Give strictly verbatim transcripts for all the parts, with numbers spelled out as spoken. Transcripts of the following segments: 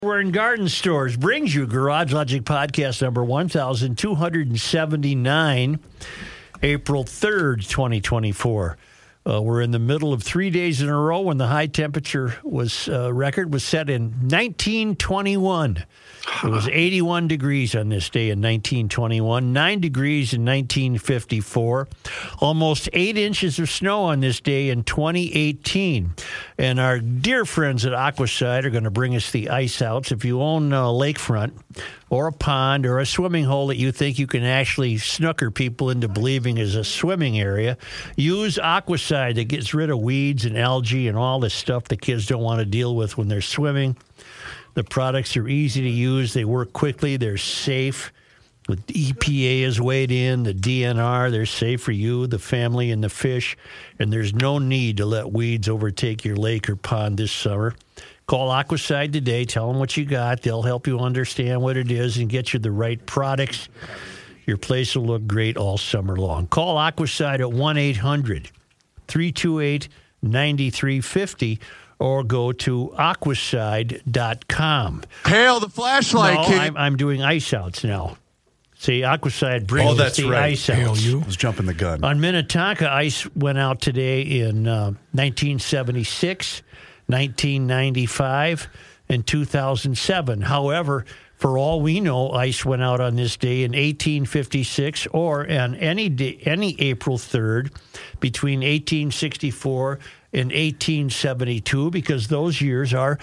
We're in Garden Stores brings you Garage Logic podcast number one thousand two hundred seventy-nine, April third, twenty twenty-four. Uh, we're in the middle of three days in a row when the high temperature was uh, record was set in nineteen twenty-one. It was eighty-one degrees on this day in nineteen twenty-one, nine degrees in nineteen fifty-four, almost eight inches of snow on this day in twenty eighteen. And our dear friends at Aquaside are going to bring us the ice outs. If you own a lakefront or a pond or a swimming hole that you think you can actually snooker people into believing is a swimming area, use Aquaside that gets rid of weeds and algae and all the stuff the kids don't want to deal with when they're swimming. The products are easy to use. They work quickly. They're safe. The E P A is weighed in. The D N R, they're safe for you, the family, and the fish. And there's no need to let weeds overtake your lake or pond this summer. Call Aquaside today. Tell them what you got. They'll help you understand what it is and get you the right products. Your place will look great all summer long. Call Aquaside at one eight hundred three two eight nine three five zero. Or go to aquaside dot com. Hail the flashlight, no, King. I'm, I'm doing ice outs now. See, Aquaside brings oh, that's the right. ice outs. Hail you. I was jumping the gun. On Minnetonka, ice went out today in uh, nineteen seventy-six, nineteen ninety-five, and two thousand seven. However, for all we know, ice went out on this day in eighteen fifty-six or on any day, any April third between eighteen sixty-four in eighteen seventy-two, because those years are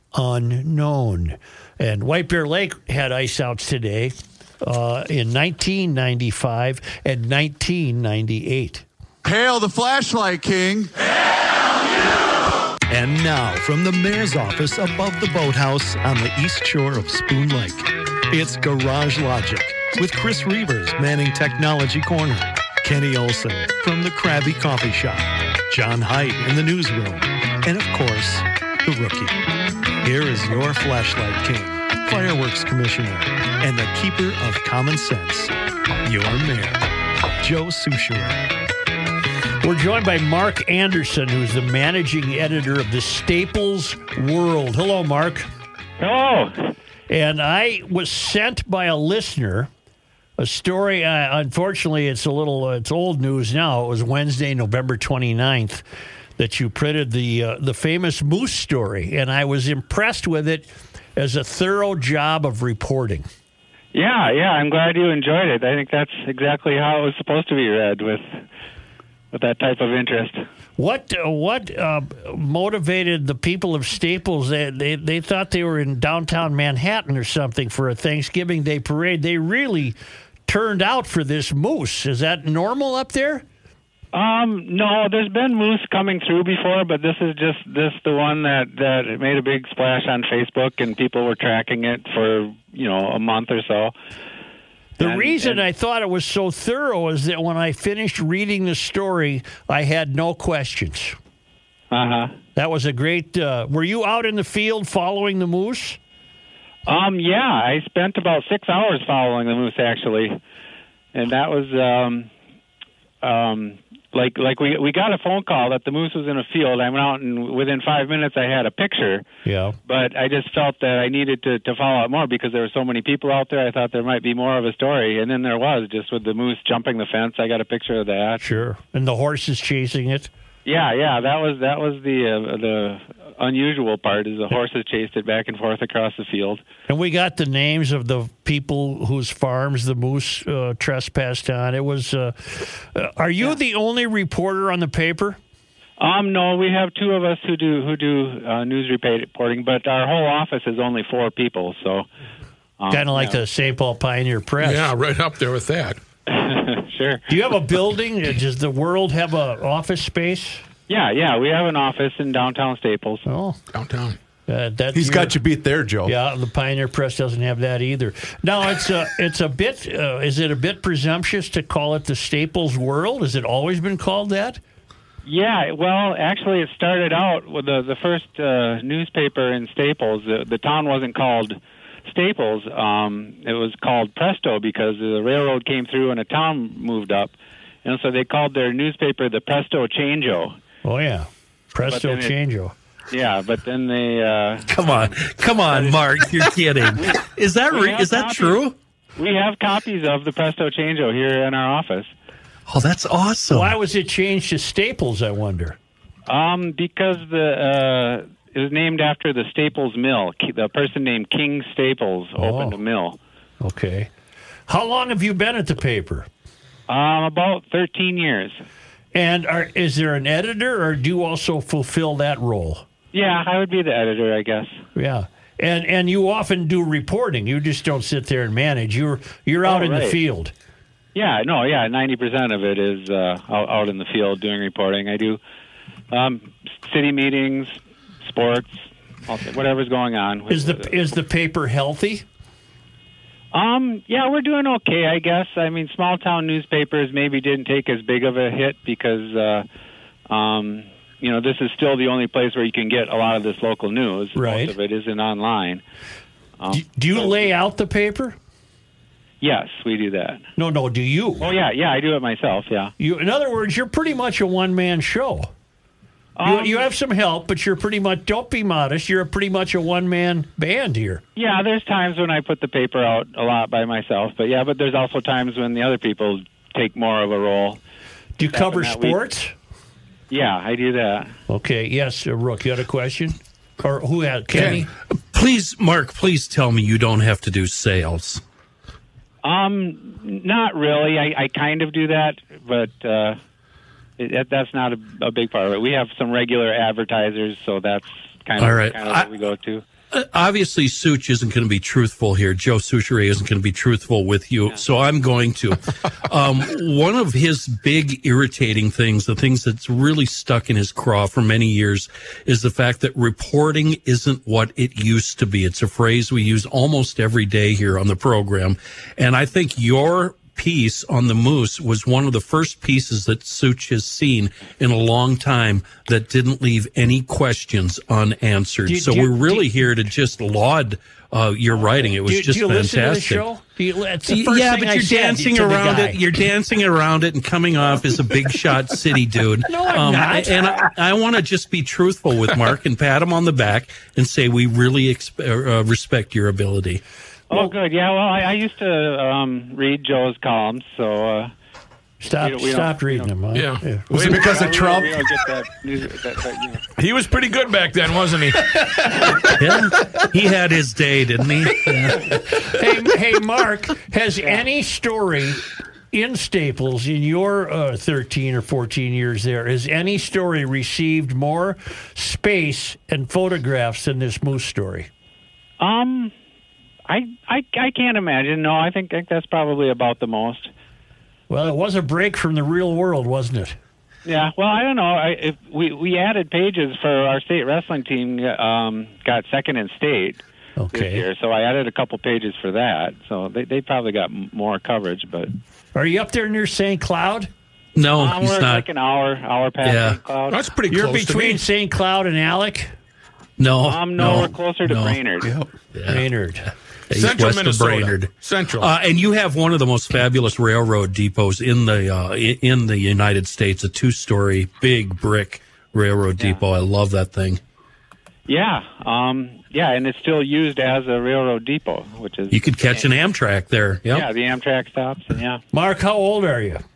unknown. And White Bear Lake had ice outs today uh, in nineteen ninety-five and nineteen ninety-eight. Hail the flashlight, King. Hail you! And now, from the mayor's office above the boathouse on the east shore of Spoon Lake, it's Garage Logic with Chris Reavers manning Technology Corner, Kenny Olson from the Krabby Coffee Shop, John Height in the newsroom, and of course, the rookie. Here is your flashlight king, fireworks commissioner, and the keeper of common sense, your mayor, Joe Souchere. We're joined by Mark Anderson, who's the managing editor of the Staples World. Hello, Mark. Hello. And I was sent by a listener a story. Uh, unfortunately, it's a little, uh, it's old news now. It was Wednesday, November twenty-ninth, that you printed the uh, the famous moose story, and I was impressed with it as a thorough job of reporting. Yeah, yeah, I'm glad you enjoyed it. I think that's exactly how it was supposed to be read, with with that type of interest. What uh, what uh, motivated the people of Staples? They, they they thought they were in downtown Manhattan or something for a Thanksgiving Day parade. They really turned out for this moose. Is that normal up there? Um, no, there's been moose coming through before, but this is just this the one that that made a big splash on Facebook, and people were tracking it for you know a month or so. The and, reason and, I thought it was so thorough is that when I finished reading the story, I had no questions. Uh-huh. That was a great... Uh, were you out in the field following the moose? Um, yeah, I spent about six hours following the moose, actually. And that was... Um, um, Like like we we got a phone call that the moose was in a field. I went out, and within five minutes I had a picture. Yeah. But I just felt that I needed to, to follow up more because there were so many people out there. I thought there might be more of a story, and then there was, just with the moose jumping the fence. I got a picture of that. Sure. And the horses chasing it? Yeah, yeah. That was that was the uh, the unusual part, is the horses chased it back and forth across the field. And we got the names of the people whose farms the moose uh, trespassed on. It was. Uh, uh, are you yeah. the only reporter on the paper? Um, no, we have two of us who do who do uh, news reporting, but our whole office is only four people. So, um, kind of like yeah. the Saint Paul Pioneer Press. Yeah, right up there with that. Sure. Do you have a building? Does the World have an office space? Yeah, yeah, we have an office in downtown Staples. Oh, downtown. Uh, that He's got you beat there, Joe. Yeah, the Pioneer Press doesn't have that either. Now, it's a, it's a bit, uh, is it a bit presumptuous to call it the Staples World? Has it always been called that? Yeah, well, actually, it started out with the, the first uh, newspaper in Staples. The, the town wasn't called Staples. Um, it was called Presto because the railroad came through and a town moved up. And so they called their newspaper the Presto Changeo. Oh, yeah. Presto it, Changeo. Yeah, but then they. Uh, Come on, come on, Mark. You're kidding. Is that re- is that copies. true? We have copies of the Presto Changeo here in our office. Oh, that's awesome. Why was it changed to Staples, I wonder? Um, because the uh, it was named after the Staples Mill. The person named King Staples opened Oh. a mill. Okay. How long have you been at the paper? Um, about thirteen years. And are, is there an editor, or do you also fulfill that role? Yeah, I would be the editor, I guess. Yeah. And and you often do reporting. You just don't sit there and manage. You're you're out Oh, in the right. field. Yeah, no, yeah, ninety percent of it is uh, out, out in the field doing reporting. I do um, city meetings, sports, whatever's going on. Is the is the paper healthy? Um, yeah, we're doing okay, I guess. I mean, small town newspapers maybe didn't take as big of a hit because, uh, um, you know, this is still the only place where you can get a lot of this local news. Right. Most of it isn't online. Um, Do, do you so- lay out the paper? Yes, we do that. No, no. Do you? Oh, yeah, yeah, I do it myself, yeah. You, in other words, you're pretty much a one man show. You, Um, you have some help, but you're pretty much. Don't be modest. You're pretty much a one man band here. Yeah, there's times when I put the paper out a lot by myself, but yeah, but there's also times when the other people take more of a role. Do you Happened cover that week. sports? Yeah, I do that. Okay. Yes, uh, Rook. You had a question, or who had Kenny? Please, Mark, please tell me you don't have to do sales. Um, not really. I, I kind of do that, but uh, it, that- that's not a, a big part of it. We have some regular advertisers, so that's kind of, All right. kind of I- what we go to. Uh, obviously, Such isn't going to be truthful here. Joe Soucheray isn't going to be truthful with you, so I'm going to. Um, one of his big irritating things, the things that's really stuck in his craw for many years, is the fact that reporting isn't what it used to be. It's a phrase we use almost every day here on the program, and I think your piece on the Moose was one of the first pieces that Such has seen in a long time that didn't leave any questions unanswered. Do you- so do you- we're really do you- here to just laud uh, your writing. It was do, you- just do you listen to the fantastic. show? Do you, it's the first Yeah, thing but I you're said dancing to the around guy. it. You're dancing around it and coming off as a big shot city dude. No, I'm not. And I, I want to just be truthful with Mark and pat him on the back and say we really exp- uh, respect your ability. Oh, good. Yeah, well, I, I used to um, read Joe's columns, so... Uh, Stop, we don't- we don't- stopped reading them. Huh? Yeah. Was it because of we Trump? don't- We don't get that, news- that, that, you know. He was pretty good back then, wasn't he? Yeah, he had his day, didn't he? Yeah. hey, hey, Mark, has any story in Staples in your uh, thirteen or fourteen years there, has any story received more space and photographs than this Moose story? Um, I, I, I can't imagine. No, I think, I think that's probably about the most. Well, it was a break from the real world, wasn't it? Yeah, well, I don't know. I, if we we added pages for our state wrestling team. Um, got second in state this Okay. year, so I added a couple pages for that. So they they probably got m- more coverage. But Are you up there near Saint Cloud? No, um, he's we're not. like an hour hour past Yeah. Saint Cloud. That's pretty You're close to between me. Saint Cloud and Alec? No, Um, no, we're closer to no. Brainerd. Yeah. Brainerd. He's Central west Minnesota. of Brainerd. Central. Uh, and you have one of the most fabulous railroad depots in the uh, i- in the United States, a two-story big brick railroad depot. I love that thing. Yeah, um, yeah, and it's still used as a railroad depot, which is You could catch an Amtrak there. Yep. yeah, the Amtrak stops. And yeah, Mark, how old are you?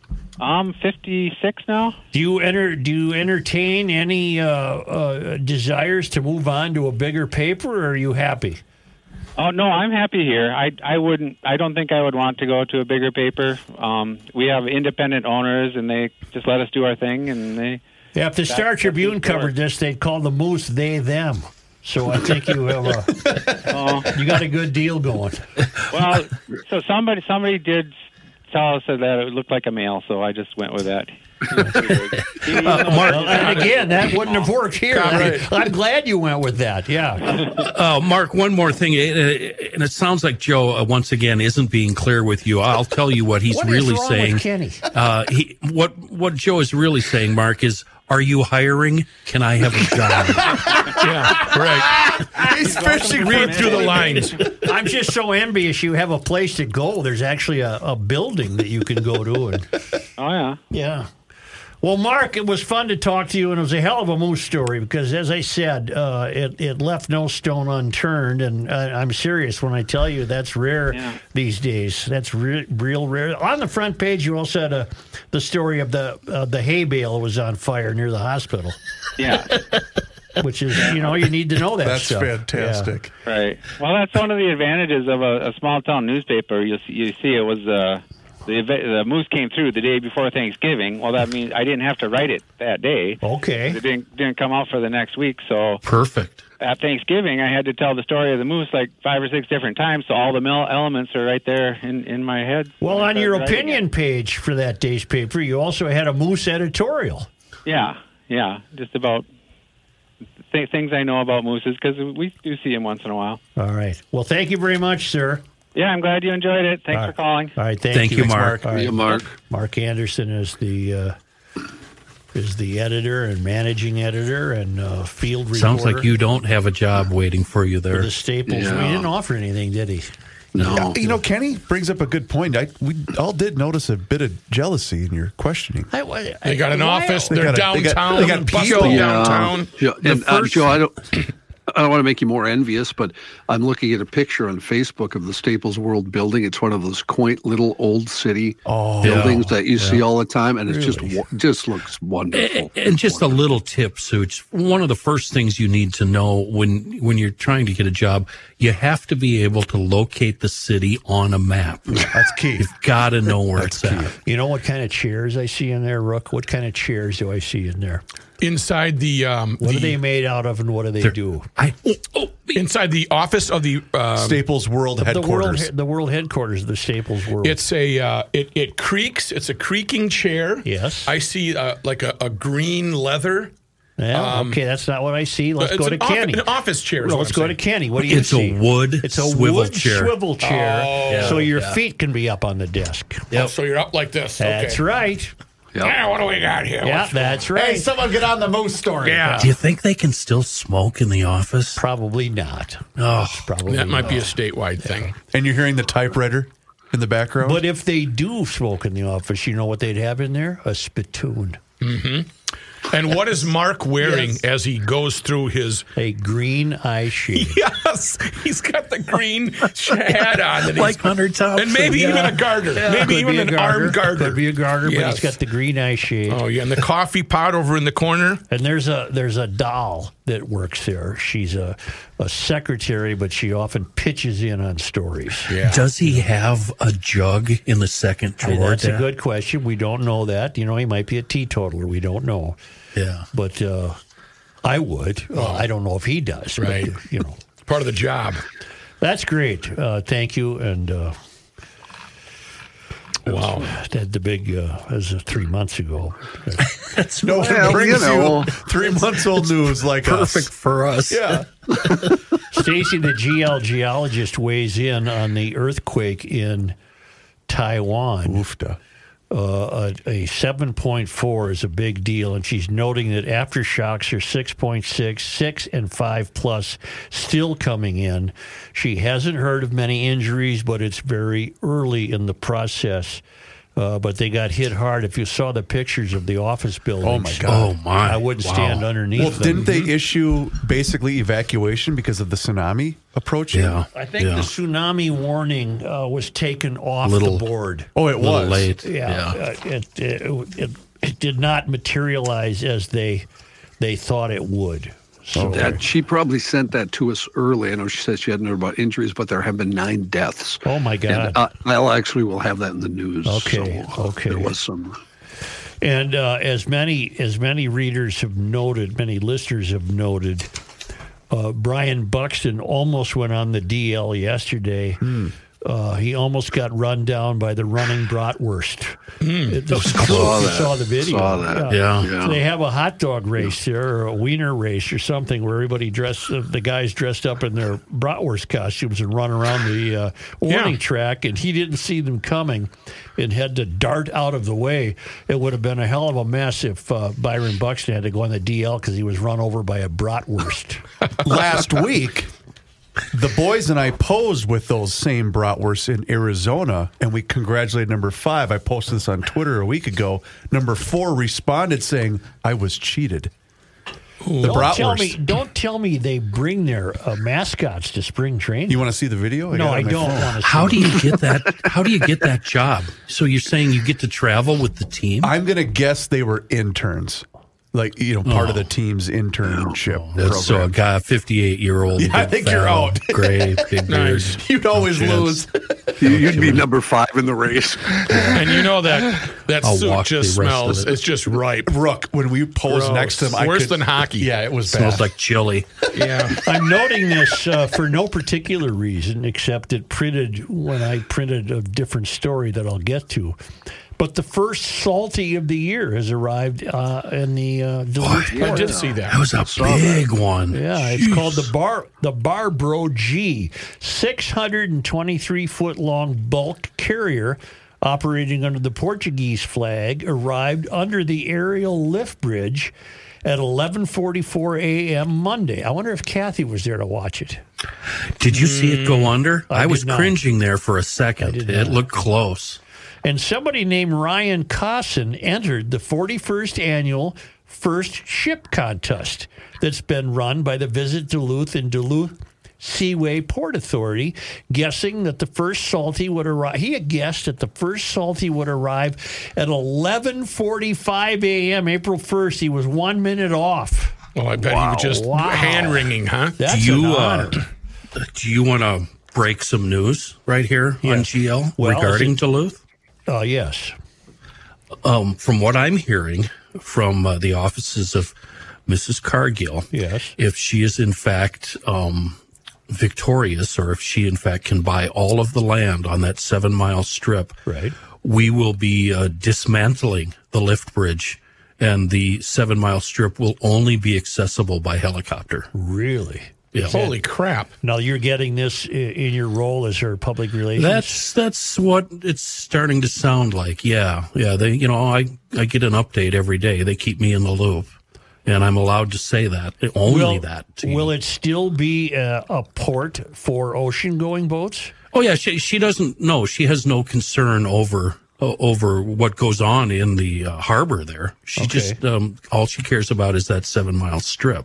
I'm fifty-six now. Do you enter? Do you entertain any uh, uh, desires to move on to a bigger paper, or are you happy? Oh no, I'm happy here. I I wouldn't. I don't think I would want to go to a bigger paper. Um, we have independent owners, and they just let us do our thing, and they. Yeah, if the Star that's Tribune the story. covered this, they'd call the Moose they them. So I think you have a Oh, you got a good deal going. well, so somebody somebody did tell us that it looked like a male, so I just went with that. Uh, Mark, Well, and again, that wouldn't have worked here. Right. I'm glad you went with that. Yeah. uh, Mark, one more thing, uh, and it sounds like Joe uh, once again isn't being clear with you. I'll tell you what he's What is really wrong saying. with Kenny? Uh, he, what what Joe is really saying, Mark, is, "Are you hiring? Can I have a job?" yeah, right. He's fishing Read through the lines. I'm just so envious you have a place to go. There's actually a, a building that you can go to. And Oh yeah. yeah. Well, Mark, it was fun to talk to you, and it was a hell of a moose story because, as I said, uh, it, it left no stone unturned, and uh, I'm serious when I tell you that's rare Yeah. these days. That's re- real rare. On the front page, you also had a, the story of the uh, the hay bale was on fire near the hospital, Yeah. which is, you know, you need to know that That's stuff. fantastic. Right. Well, that's one of the advantages of a, a small town newspaper. You see, you see, it was uh, the event, the moose came through the day before Thanksgiving. Well, that means I didn't have to write it that day. Yeah. Okay. It didn't didn't come out for the next week. So Perfect. at Thanksgiving, I had to tell the story of the moose like five or six different times. So all the mel- elements are right there in, in my head. Well, when I on your started writing opinion it. page for that day's paper, you also had a moose editorial. Yeah, yeah, just about th- things I know about mooses because we do see them once in a while. All right. Well, thank you very much, sir. Yeah, I'm glad you enjoyed it. Thanks All for right. calling. All right, thank, Thank you, you, Mark. All right. Yeah, Mark. Mark Anderson is the uh, is the editor and managing editor and uh, field reporter. Sounds like you don't have a job waiting for you for there. the Staples. Yeah. He didn't offer anything, did he? No. Yeah, you know, Kenny brings up a good point. I we all did notice a bit of jealousy in your questioning. I, I, They got an why- office. They They're got a- they got- downtown. they got busted people. downtown. Joe, The and, uh, first- Joe, I don't, I don't want to make you more envious, but I'm looking at a picture on Facebook of the Staples World building. It's one of those quaint little old city buildings that you see all the time, and it's just wo- just looks wonderful. And just a little tip, Such. One of the first things you need to know when when you're trying to get a job, you have to be able to locate the city on a map. That's key. You've got to know where it's at. You know what kind of chairs I see in there, Rook? What kind of chairs do I see in there? Inside the um, What the, are they made out of, and what do they do? I, oh, oh, inside the office of the um, Staples World The world, headquarters. the world headquarters of the Staples World. It's a uh, it it creaks. It's a creaking chair. Yes. I see uh, like a, a green leather. yeah, okay, that's not what I see. Let's it's go to an, off- Kenny. an office chair. is Well, what let's I'm go to saying. Kenny. What do you It's a see? wood It's a swivel wood chair. swivel chair, Oh, so your yeah. feet can be up on the desk. Oh, so you're up like this. That's okay. right. Yeah, what do we got here? Yeah, What's going that's right. someone get on the moose story. Yeah. do you think they can still smoke in the office? Probably not. Oh, Probably That might not. be a statewide thing. And you're hearing the typewriter in the background. But if they do smoke in the office, you know what they'd have in there? A spittoon. And what is Mark wearing as he goes through his? A green eye shade. Yes, he's got the green hat on, and like he's, Hunter Thompson. and maybe yeah. even a garter, maybe Could even be a an garter. arm garter. Could be a garter, but Yes. he's got the green eye shade. Oh yeah, and the coffee pot over in the corner. And there's a there's a doll that works there. She's a, a secretary, but she often pitches in on stories. Yeah. Does he have a jug in the second Hey, drawer? that's a there? good question. We don't know that. You know, he might be a teetotaler. We don't know. Yeah. But uh, I would. Well, I don't know if he does. but, Right. you know, Part of the job. that's great. Uh, thank you. And uh, Wow. that the big uh, as of three months ago. no one Well, brings you know. you three months old news like Perfect us. for us. Yeah. Stacy, the G L geologist, weighs in on the earthquake in Taiwan. Oofda. Uh, a, a seven point four is a big deal, and she's noting that aftershocks are six point six, six and five plus still coming in. She hasn't heard of many injuries, but it's very early in the process. Uh, but they got hit hard. If you saw the pictures of the office buildings, Oh, my God. Oh my! I wouldn't Wow. stand underneath Well, them. didn't they issue basically evacuation because of the tsunami approaching? Yeah. I think yeah. the tsunami warning uh, was taken off Little- the board. Oh, it A little was. late. Yeah, Yeah. Uh, it, it, it it did not materialize as they they thought it would. So That, she probably sent that to us early. I know she said she hadn't heard about injuries, but there have been nine deaths. oh my God! And uh, I'll actually will have that in the news. Okay, So, uh, okay. There was some. And uh, as many as many readers have noted, many listeners have noted, uh, Brian Buxton almost went on the D L yesterday. Uh, he almost got run down by the running bratwurst. It- the- Saw you that. saw the video. Saw that. Yeah. Yeah. So they have a hot dog race there, or a wiener race, or something, where everybody dressed, uh, the guys dressed up in their bratwurst costumes and run around the uh, warning Yeah. track. And he didn't see them coming, and had to dart out of the way. It would have been a hell of a mess if uh, Byron Buxton had to go on the D L because he was run over by a bratwurst. Last week, The boys and I posed with those same bratwursts in Arizona, and we congratulated number five. I posted this on Twitter a week ago. Number four responded saying, I was cheated. The Don't tell bratwurst. me. Don't tell me they bring their uh, mascots to spring training. You want to see the video? no, got it I on my don't phone. want to. How do you get that? How do you get that job? So you're saying you get to travel with the team? I'm going to guess they were interns. Like, you know, part of the team's internship program. So a guy, fifty-eight-year-old. Yeah, I think you're out. Great, big Nice. beard. You'd always lose. You'd be number five in the race. And you know that that I'll suit walk just the rest of smells. it. It's just ripe. Rook, when we posed Gross. next to him, I Worse could- than hockey. Yeah, it was Smells bad. like chili. Yeah. I'm noting this uh, for no particular reason, except it printed when I printed a different story that I'll get to. But the first salty of the year has arrived uh, in the uh, Duluth I port. did see that. That was a big one. Yeah, it's Jeez. called the Bar the Barbro G, six hundred twenty-three foot long bulk carrier operating under the Portuguese flag, arrived under the aerial lift bridge at eleven forty-four a.m. Monday. I wonder if Kathy was there to watch it. Did you see it go under? I I, was did not. cringing there for a second. did It not. looked close. And somebody named Ryan Cosson entered the forty-first annual First Ship Contest that's been run by the Visit Duluth and Duluth Seaway Port Authority, guessing that the first salty would arrive. He had guessed that the first salty would arrive at eleven forty-five a.m. April first. He was one minute off. Well, I bet he was just Wow. hand wringing, huh? That's do you an uh, honor. do you want to break some news right here on G L Well, regarding is it- Duluth? Uh, yes. Um, from what I'm hearing from uh, the offices of Missus Cargill, Yes. if she is in fact um, victorious, or if she in fact can buy all of the land on that seven mile strip, Right. we will be uh, dismantling the lift bridge, and the seven mile strip will only be accessible by helicopter. Really? Yeah. Holy crap. Now you're getting this i- in your role as her public relations? That's that's what it's starting to sound like. Yeah, yeah. They, you know, I I get an update every day. They keep me in the loop, and I'm allowed to say that only will, that. To you. Will it still be a, a port for ocean-going boats? Oh yeah, she she doesn't. No, she has no concern over uh, over what goes on in the uh, harbor there. She Okay. just um, all she cares about is that seven mile strip.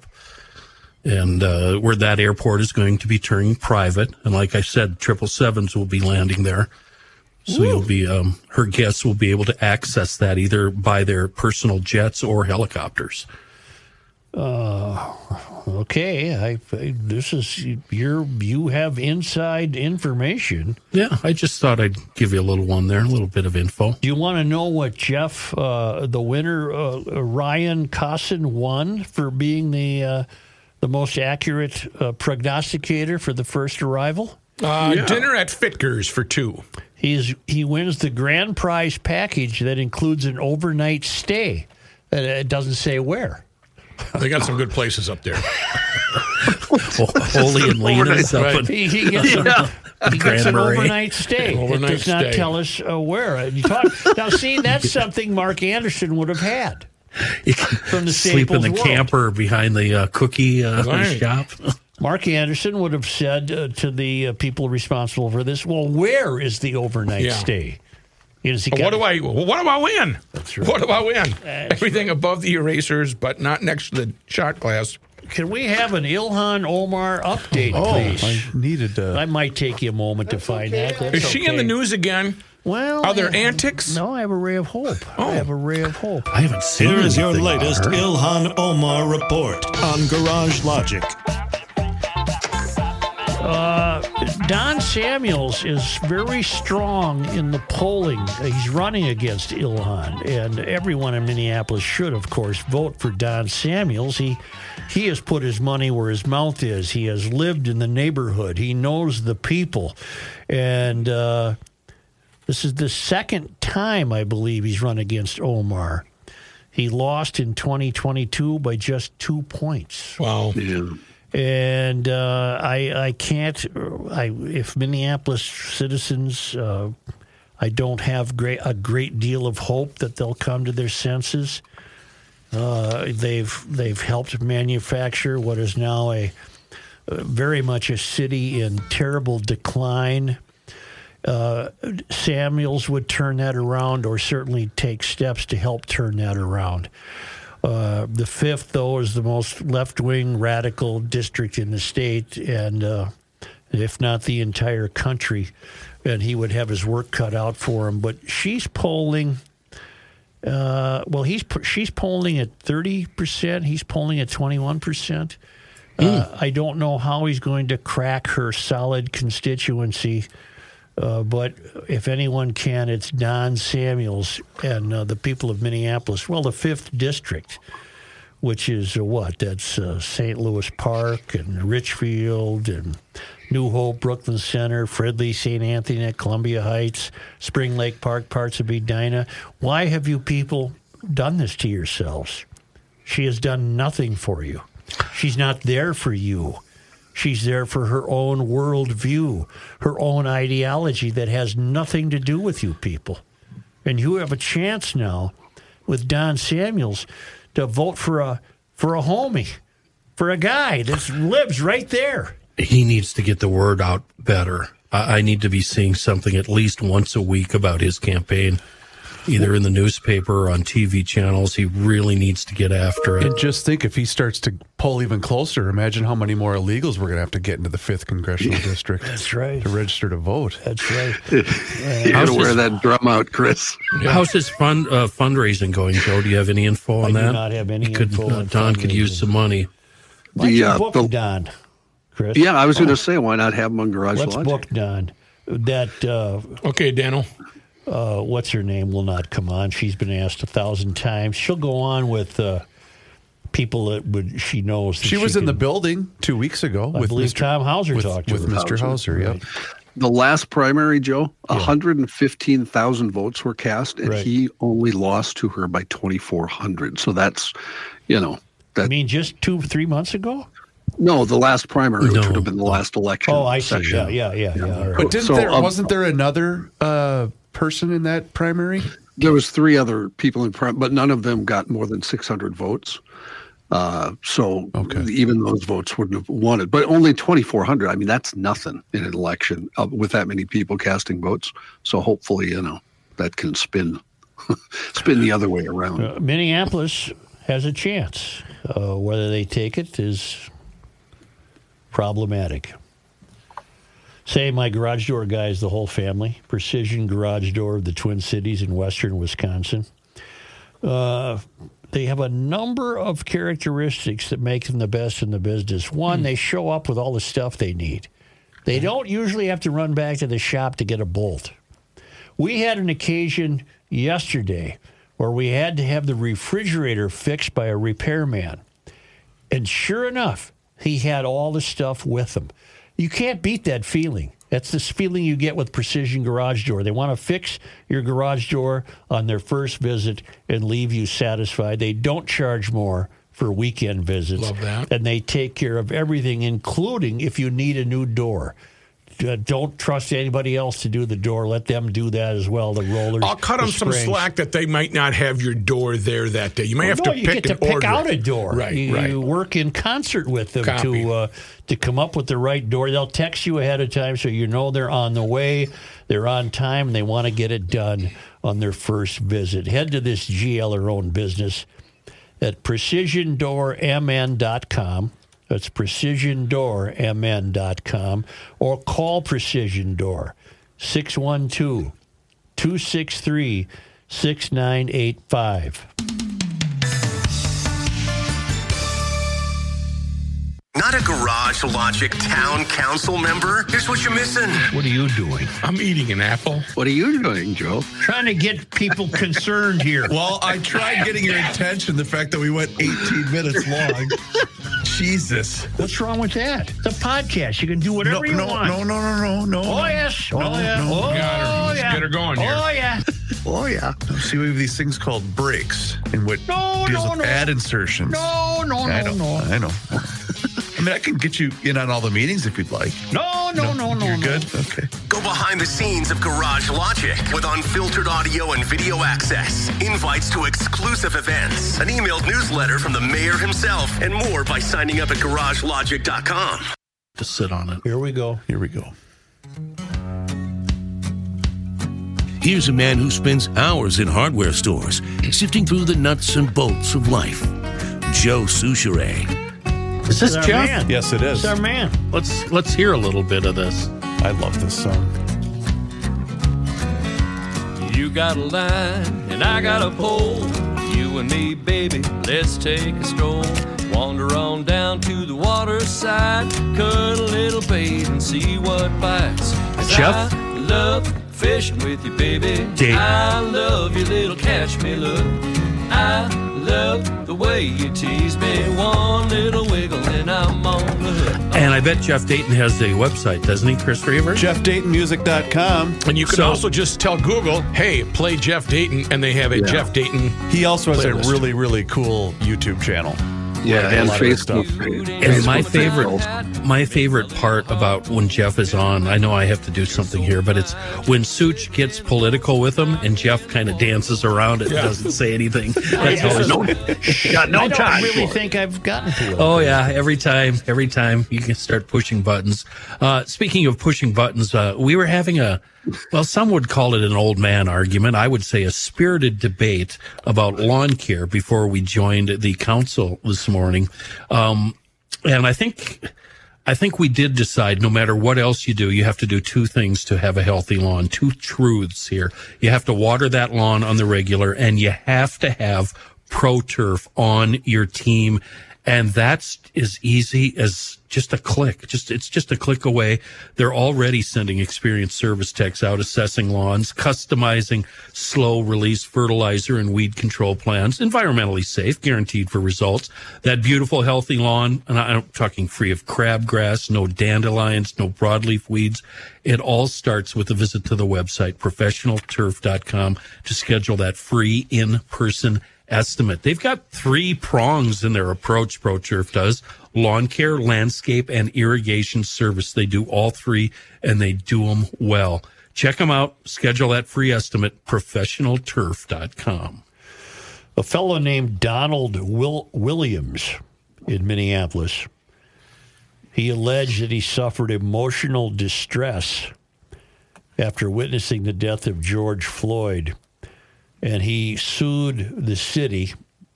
And uh, where that airport is going to be turning private, and like I said, triple sevens will be landing there, so you'll be um, her guests will be able to access that either by their personal jets or helicopters. Okay, I, I this is your you have inside information. Yeah, I just thought I'd give you a little one there, a little bit of info. Do you want to know what Jeff, uh, the winner, uh, Ryan Cosson, won for being the uh, the most accurate uh, prognosticator for the first arrival? Uh, Dinner at Fitger's for two. He's he wins the grand prize package that includes an overnight stay. Uh, It doesn't say where. They got some good places up there. Holy and Lena's up Right. in He, he gets, an, he gets an Granbury. overnight stay. An overnight it does not stay. tell us uh, where. And you talk, now, see, that's something Mark Anderson would have had from the sleep in Staples the world. camper behind the uh, cookie uh, Right. shop. Mark Anderson would have said uh, to the uh, people responsible for this, well, where is the overnight Yeah. stay? Is he What got- do I? What do I win? That's right. What do I win? That's Everything above the erasers, but not next to the shot glass. Can we have an Ilhan Omar update, Oh, please? I needed to. I might take you a moment to find that. That's Is she in the okay. news again? Well, Are there I- antics? No, I have a ray of hope. Oh. I have a ray of hope. I haven't seen Here is your anything on latest her. Ilhan Omar report on Garage Logic. Don Samuels is very strong in the polling. He's running against Ilhan, and everyone in Minneapolis should, of course, vote for Don Samuels. He he has put his money where his mouth is. He has lived in the neighborhood. He knows the people, and uh, this is the second time, I believe, he's run against Omar. He lost in twenty twenty-two by just two points. Wow. Yeah. And uh, I, I can't. I if Minneapolis citizens, uh, I don't have great a great deal of hope that they'll come to their senses. Uh, they've they've helped manufacture what is now a uh, very much a city in terrible decline. Uh, Samuels would turn that around, or certainly take steps to help turn that around. Uh, the fifth, though, is the most left-wing radical district in the state, and uh, if not the entire country, and he would have his work cut out for him. But she's polling. Uh, well, he's she's polling at thirty percent. He's polling at twenty-one percent. Mm. Uh, I don't know how he's going to crack her solid constituency. Uh, but if anyone can, it's Don Samuels and uh, the people of Minneapolis. Well, the fifth district, which is uh, what? That's uh, Saint Louis Park and Richfield and New Hope, Brooklyn Center, Fridley, Saint Anthony, Columbia Heights, Spring Lake Park, parts of Edina. Why have you people done this to yourselves? She has done nothing for you. She's not there for you. She's there for her own worldview, her own ideology that has nothing to do with you people. And you have a chance now with Don Samuels to vote for a for a homie, for a guy that lives right there. He needs to get the word out better. I, I need to be seeing something at least once a week about his campaign, either in the newspaper or on T V channels. He really needs to get after it. And just think, if he starts to pull even closer, imagine how many more illegals we're going to have to get into the fifth congressional district. That's right. To register to vote. That's right. You got to wear that drum out, Chris. Yeah. How's his fund uh, fundraising going, Joe? Do you have any info on I that? do not have any could, info uh, on Don could use some money. Why don't The, you uh, book the- Don, Chris? Yeah, I was going to say, why not have him on Garage Let's Logic? book Don. That, uh, Okay, Daniel. uh, what's her name, will not come on. She's been asked a thousand times. She'll go on with uh, people that would she knows. That She was in the can- building two weeks ago I with believe Mister Tom Hauser with, talked to with her. Mister Hauser. Yep. Right. The last primary, Joe, Yeah. one hundred fifteen thousand votes were cast, and Right. he only lost to her by twenty-four hundred. So that's, you know, I that. mean, just two, three months ago? No, the last primary, which No. would have been the last election. Oh, I see. session. Yeah, yeah, yeah, yeah. all right. But didn't So, there um, wasn't there another uh, person in that primary? There was three other people in prim, but none of them got more than six hundred votes. Uh, so Okay. even those votes wouldn't have won it. But only twenty-four hundred. I mean, that's nothing in an election uh, with that many people casting votes. So hopefully, you know, that can spin spin the other way around. Uh, Minneapolis has a chance. Uh, whether they take it is problematic. Say my garage door guys, the whole family. Precision Garage Door of the Twin Cities in western Wisconsin. Uh, they have a number of characteristics that make them the best in the business. One, they show up with all the stuff they need. They don't usually have to run back to the shop to get a bolt. We had an occasion yesterday where we had to have the refrigerator fixed by a repairman. And sure enough, he had all the stuff with him. You can't beat that feeling. That's this feeling you get with Precision Garage Door. They want to fix your garage door on their first visit and leave you satisfied. They don't charge more for weekend visits. Love that. And they take care of everything, including if you need a new door. Uh, don't trust anybody else to do the door. Let them do that as well. The rollers. I'll cut the them some springs. slack that they might not have your door there that day. You may have no, to you pick get to and pick order out it. a door. Right, you, right. you work in concert with them Copy. to uh, to come up with the right door. They'll text you ahead of time so you know they're on the way, they're on time, and they want to get it done on their first visit. Head to this G L or own business at precision door m n dot com. That's precision door m n dot com, or call Precision Door, six one two, two six three, six nine eight five. Not a Garage Logic town council member? Here's what you're missing. What are you doing? I'm eating an apple. What are you doing, Joe? Trying to get people concerned here. Well, I tried getting your attention. The fact that we went eighteen minutes long. Jesus. What's wrong with that? It's a podcast. You can do whatever No, you no, want. no, no, no, no, no. Oh, yes. Oh, No, yeah. no. Oh, Got her. Let's yeah. get her going here. Oh, yeah. Oh, yeah. See, we have these things called breaks, in what No, deals no, with no. ad insertions. No, no, I no, know. no. I know. I mean, I can get you in on all the meetings if you'd like. No, no, no, no, You're no. good? Okay. Go behind the scenes of Garage Logic with unfiltered audio and video access, invites to exclusive events, an emailed newsletter from the mayor himself, and more by signing up at garage logic dot com. to sit on it. Here we go. Here we go. Here's a man who spends hours in hardware stores, sifting through the nuts and bolts of life. Joe Souchere. Is this It's our Jeff? man. Yes, it is. It's our man. Let's let's hear a little bit of this. I love this song. You got a line and I got a pole. You and me, baby, let's take a stroll. Wander on down to the water side, cut a little bait and see what bites. 'Cause Jeff? I love fishing with you, baby. Dave. I love your little catch me look. I love the way you tease me. One little wiggle and I'm on the hook. And I bet Jeff Dayton has a website, doesn't he, Chris Reaver? Jeff Dayton Music dot com. And you can So- also just tell Google, hey, play Jeff Dayton, and they have a Yeah. Jeff Dayton. He also has Playlist. a really, really cool YouTube channel. Yeah, a and lot of good Facebook. stuff. And my Facebook favorite, page. my favorite part about when Jeff is on, I know I have to do something here, but it's when Such gets political with him and Jeff kind of dances around it and doesn't say anything. That's always Got no I don't time really think I've gotten to it. Oh yeah, every time, every time you can start pushing buttons. Uh, speaking of pushing buttons, uh, we were having a, well, some would call it an old man argument. I would say a spirited debate about lawn care before we joined the council this morning. Um, and I think, I think we did decide no matter what else you do, you have to do two things to have a healthy lawn, two truths here. You have to water that lawn on the regular, and you have to have ProTurf on your team. And that's as easy as just a click. Just it's just a click away. They're already sending experienced service techs out assessing lawns, customizing slow release fertilizer and weed control plans, environmentally safe, guaranteed for results. That beautiful, healthy lawn, and I'm talking free of crabgrass, no dandelions, no broadleaf weeds. It all starts with a visit to the website, professional turf dot com, to schedule that free in-person estimate. They've got three prongs in their approach, ProTurf does. Lawn care, landscape, and irrigation service. They do all three, and they do them well. Check them out. Schedule that free estimate, professional turf dot com. A fellow named Donald Will- Williams in Minneapolis, he alleged that he suffered emotional distress after witnessing the death of George Floyd. And he sued the city,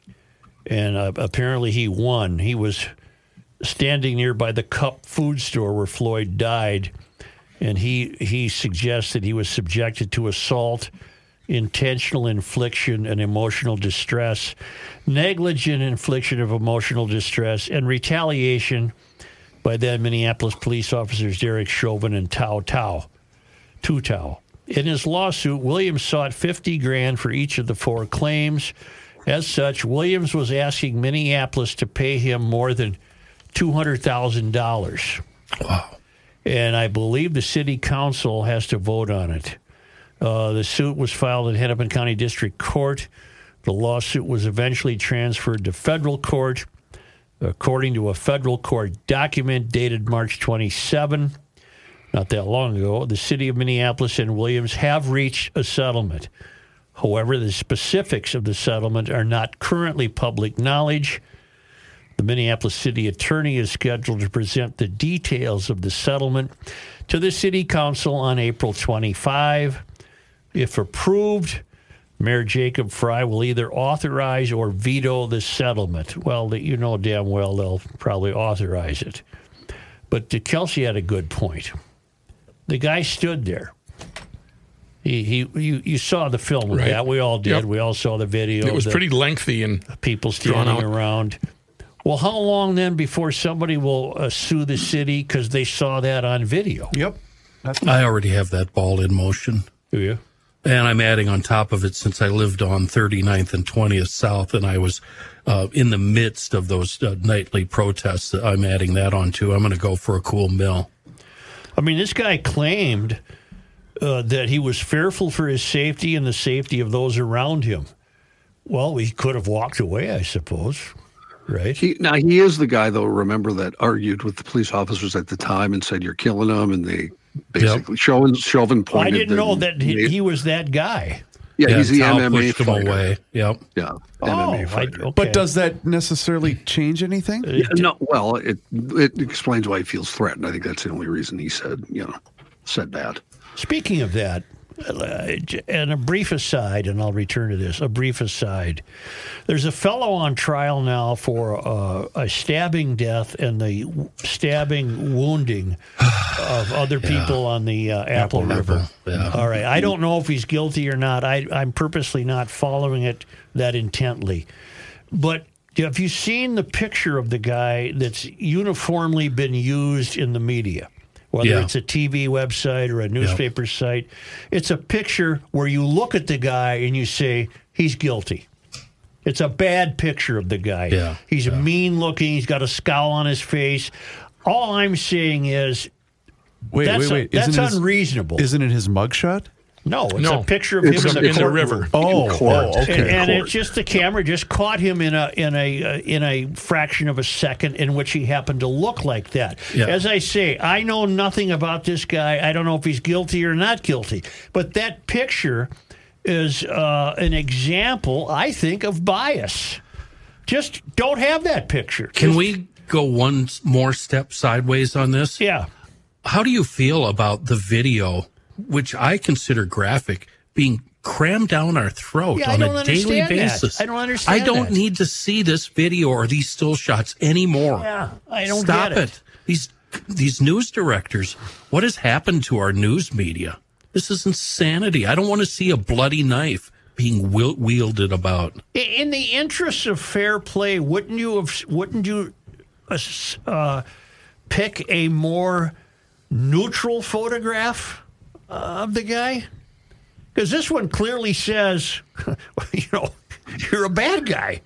and uh, apparently he won. He was standing nearby the Cup food store where Floyd died, and he he suggested he was subjected to assault, intentional infliction, and emotional distress, negligent infliction of emotional distress, and retaliation by then Minneapolis police officers Derek Chauvin and Tao Tao, Tu Tao. In his lawsuit, Williams sought fifty grand for each of the four claims. As such, Williams was asking Minneapolis to pay him more than two hundred thousand dollars. Wow. And I believe the city council has to vote on it. Uh, the suit was filed in Hennepin County District Court. The lawsuit was eventually transferred to federal court. According to a federal court document dated March twenty-seventh, not that long ago, the city of Minneapolis and Williams have reached a settlement. However, the specifics of the settlement are not currently public knowledge. The Minneapolis city attorney is scheduled to present the details of the settlement to the city council on April twenty-fifth. If approved, Mayor Jacob Fry will either authorize or veto the settlement. Well, you know damn well they'll probably authorize it. But Kelsey had a good point. The guy stood there. He, he, you, you saw the film with Right. that. We all did. Yep. We all saw the video. It was the pretty lengthy and people drawn standing out. around. Well, how long then before somebody will uh, sue the city because they saw that on video? Yep. I already have that ball in motion. Do you? And I'm adding on top of it, since I lived on thirty-ninth and twentieth South, and I was uh, in the midst of those uh, nightly protests, I'm adding that on too. I'm going to go for a cool mill. I mean, this guy claimed uh, that he was fearful for his safety and the safety of those around him. Well, he could have walked away, I suppose, right? He, now, he is the guy, though, remember, that argued with the police officers at the time and said, you're killing them. And they basically, Chauvin, Chauvin Well, I pointed. didn't know them- that he, he was that guy. Yeah, Yeah, he's the Tao M M A pushed him fighter. away. Yep. Yeah, Oh, M M A I- fighter. okay. But does that necessarily change anything? Yeah, no, well, it it explains why he feels threatened. I think that's the only reason he said, you know, said that. Speaking of that, uh, and a brief aside, and I'll return to this, a brief aside. There's a fellow on trial now for uh, a stabbing death and the stabbing, wounding of other people on the uh, Apple, Apple River. River, yeah. All right. I don't know if he's guilty or not. I, I'm purposely not following it that intently. But have you seen the picture of the guy that's uniformly been used in the media? Whether Yeah. it's a T V website or a newspaper site, it's a picture where you look at the guy and you say, he's guilty. It's a bad picture of the guy. Yeah. He's mean looking. He's got a scowl on his face. All I'm saying is Wait, that's, wait, wait. A, that's Isn't it his- unreasonable. Isn't it his mugshot? No, it's No. a picture of It's him a- in in the the courtroom. river. Oh, court. oh, okay. And, and court. it's just the camera just caught him in a in a uh, in a fraction of a second in which he happened to look like that. Yeah. As I say, I know nothing about this guy. I don't know if he's guilty or not guilty. But that picture is uh, an example, I think, of bias. Just don't have that picture. Can Just- we go one more step sideways on this? Yeah. How do you feel about the video, which I consider graphic, being crammed down our throat Yeah, I on don't a daily understand that. basis? I don't understand I don't that. need to see this video or these still shots anymore. Yeah, I don't Stop get it. These these news directors, what has happened to our news media? This is insanity. I don't want to see a bloody knife being wiel- wielded about. In the interests of fair play, wouldn't you have? Wouldn't you uh, uh, pick a more neutral photograph uh, of the guy? Because this one clearly says, you know, you're a bad guy.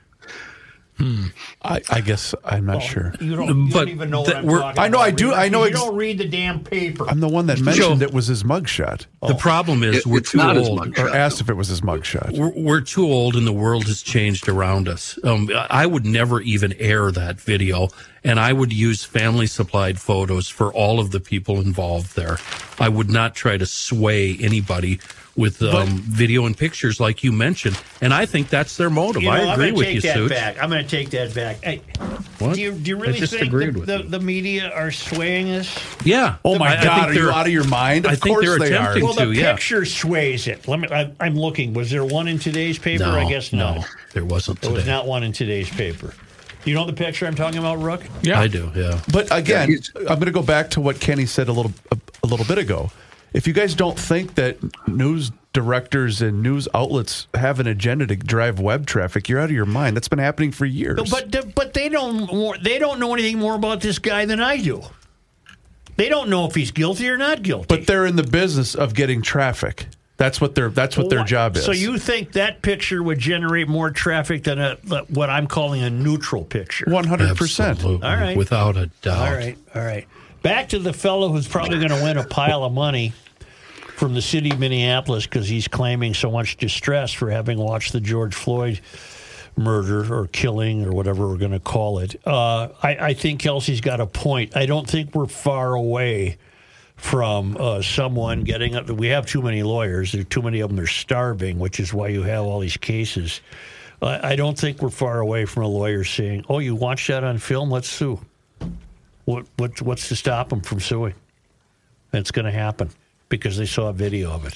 I, I guess I'm not sure. You don't, you But don't even know the- what I'm we're- talking I know, about. I do- Reed. I know You ex- don't read the damn paper. I'm the one that mentioned it was his mugshot, The problem is It- we're it's too not his old. mugshot. or asked if it was his mugshot. We're, we're too old and the world has changed around us. Um, I would never even air that video, and I would use family supplied photos for all of the people involved there. I would not try to sway anybody with um, video and pictures like you mentioned, and I think that's their motive. You know, I agree I'm with gonna you, take that Suits. back. I'm going to take that back. Hey, What? do you do you I really just think agreed the, with the, you. the media are swaying us? Yeah. Oh my I- I think God, are you they're- out of your mind? Of I think course they're they are. attempting Well, the to, yeah. picture sways it. Let me. I, I'm looking. Was there one in today's paper? No, I guess not. no, there wasn't There was today. not one in today's paper. You know the picture I'm talking about, Rook? Yeah. I do, yeah. But again, Yeah, he's- I'm going to go back to what Kenny said a little a, a little bit ago. If you guys don't think that news directors and news outlets have an agenda to drive web traffic, you're out of your mind. That's been happening for years. No, but but they don't more, they don't know anything more about this guy than I do. They don't know if he's guilty or not guilty. But they're in the business of getting traffic. That's what their that's what their Why- job is. So you think that picture would generate more traffic than a what I'm calling a neutral picture? one hundred percent. Absolutely, All right. without a doubt. All right, all right. Back to the fellow who's probably going to win a pile of money from the city of Minneapolis because he's claiming so much distress for having watched the George Floyd murder or killing or whatever we're going to call it. Uh, I, I think Kelsey's got a point. I don't think we're far away from uh, someone getting up. We have too many lawyers. There are too many of them. They're starving, which is why you have all these cases. Uh, I don't think we're far away from a lawyer saying, "Oh, you watched that on film? Let's sue." What, what what's to stop them from suing? It's going to happen because they saw a video of it.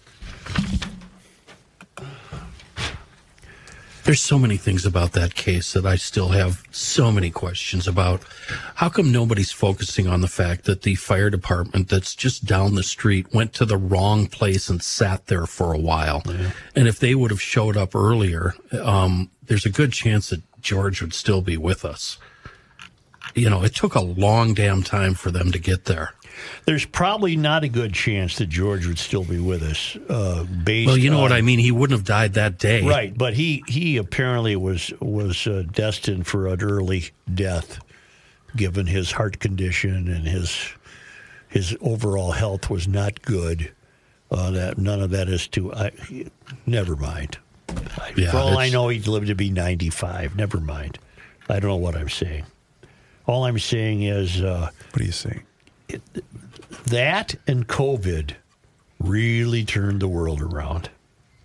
There's so many things about that case that I still have so many questions about. How come nobody's focusing on the fact that the fire department that's just down the street went to the wrong place and sat there for a while? Yeah. And if they would have showed up earlier, um, there's a good chance that George would still be with us. You know, it took a long damn time for them to get there. There's probably not a good chance that George would still be with us. Uh, based well, you know on, what I mean. He wouldn't have died that day, right? But he he apparently was was uh, destined for an early death, given his heart condition and his his overall health was not good. Uh, that none of that is to. I, never mind. Yeah, for all it's- I know, he'd live to be ninety-five. Never mind. I don't know what I'm saying. All I'm saying is, uh, what are you saying? It, that and COVID really turned the world around.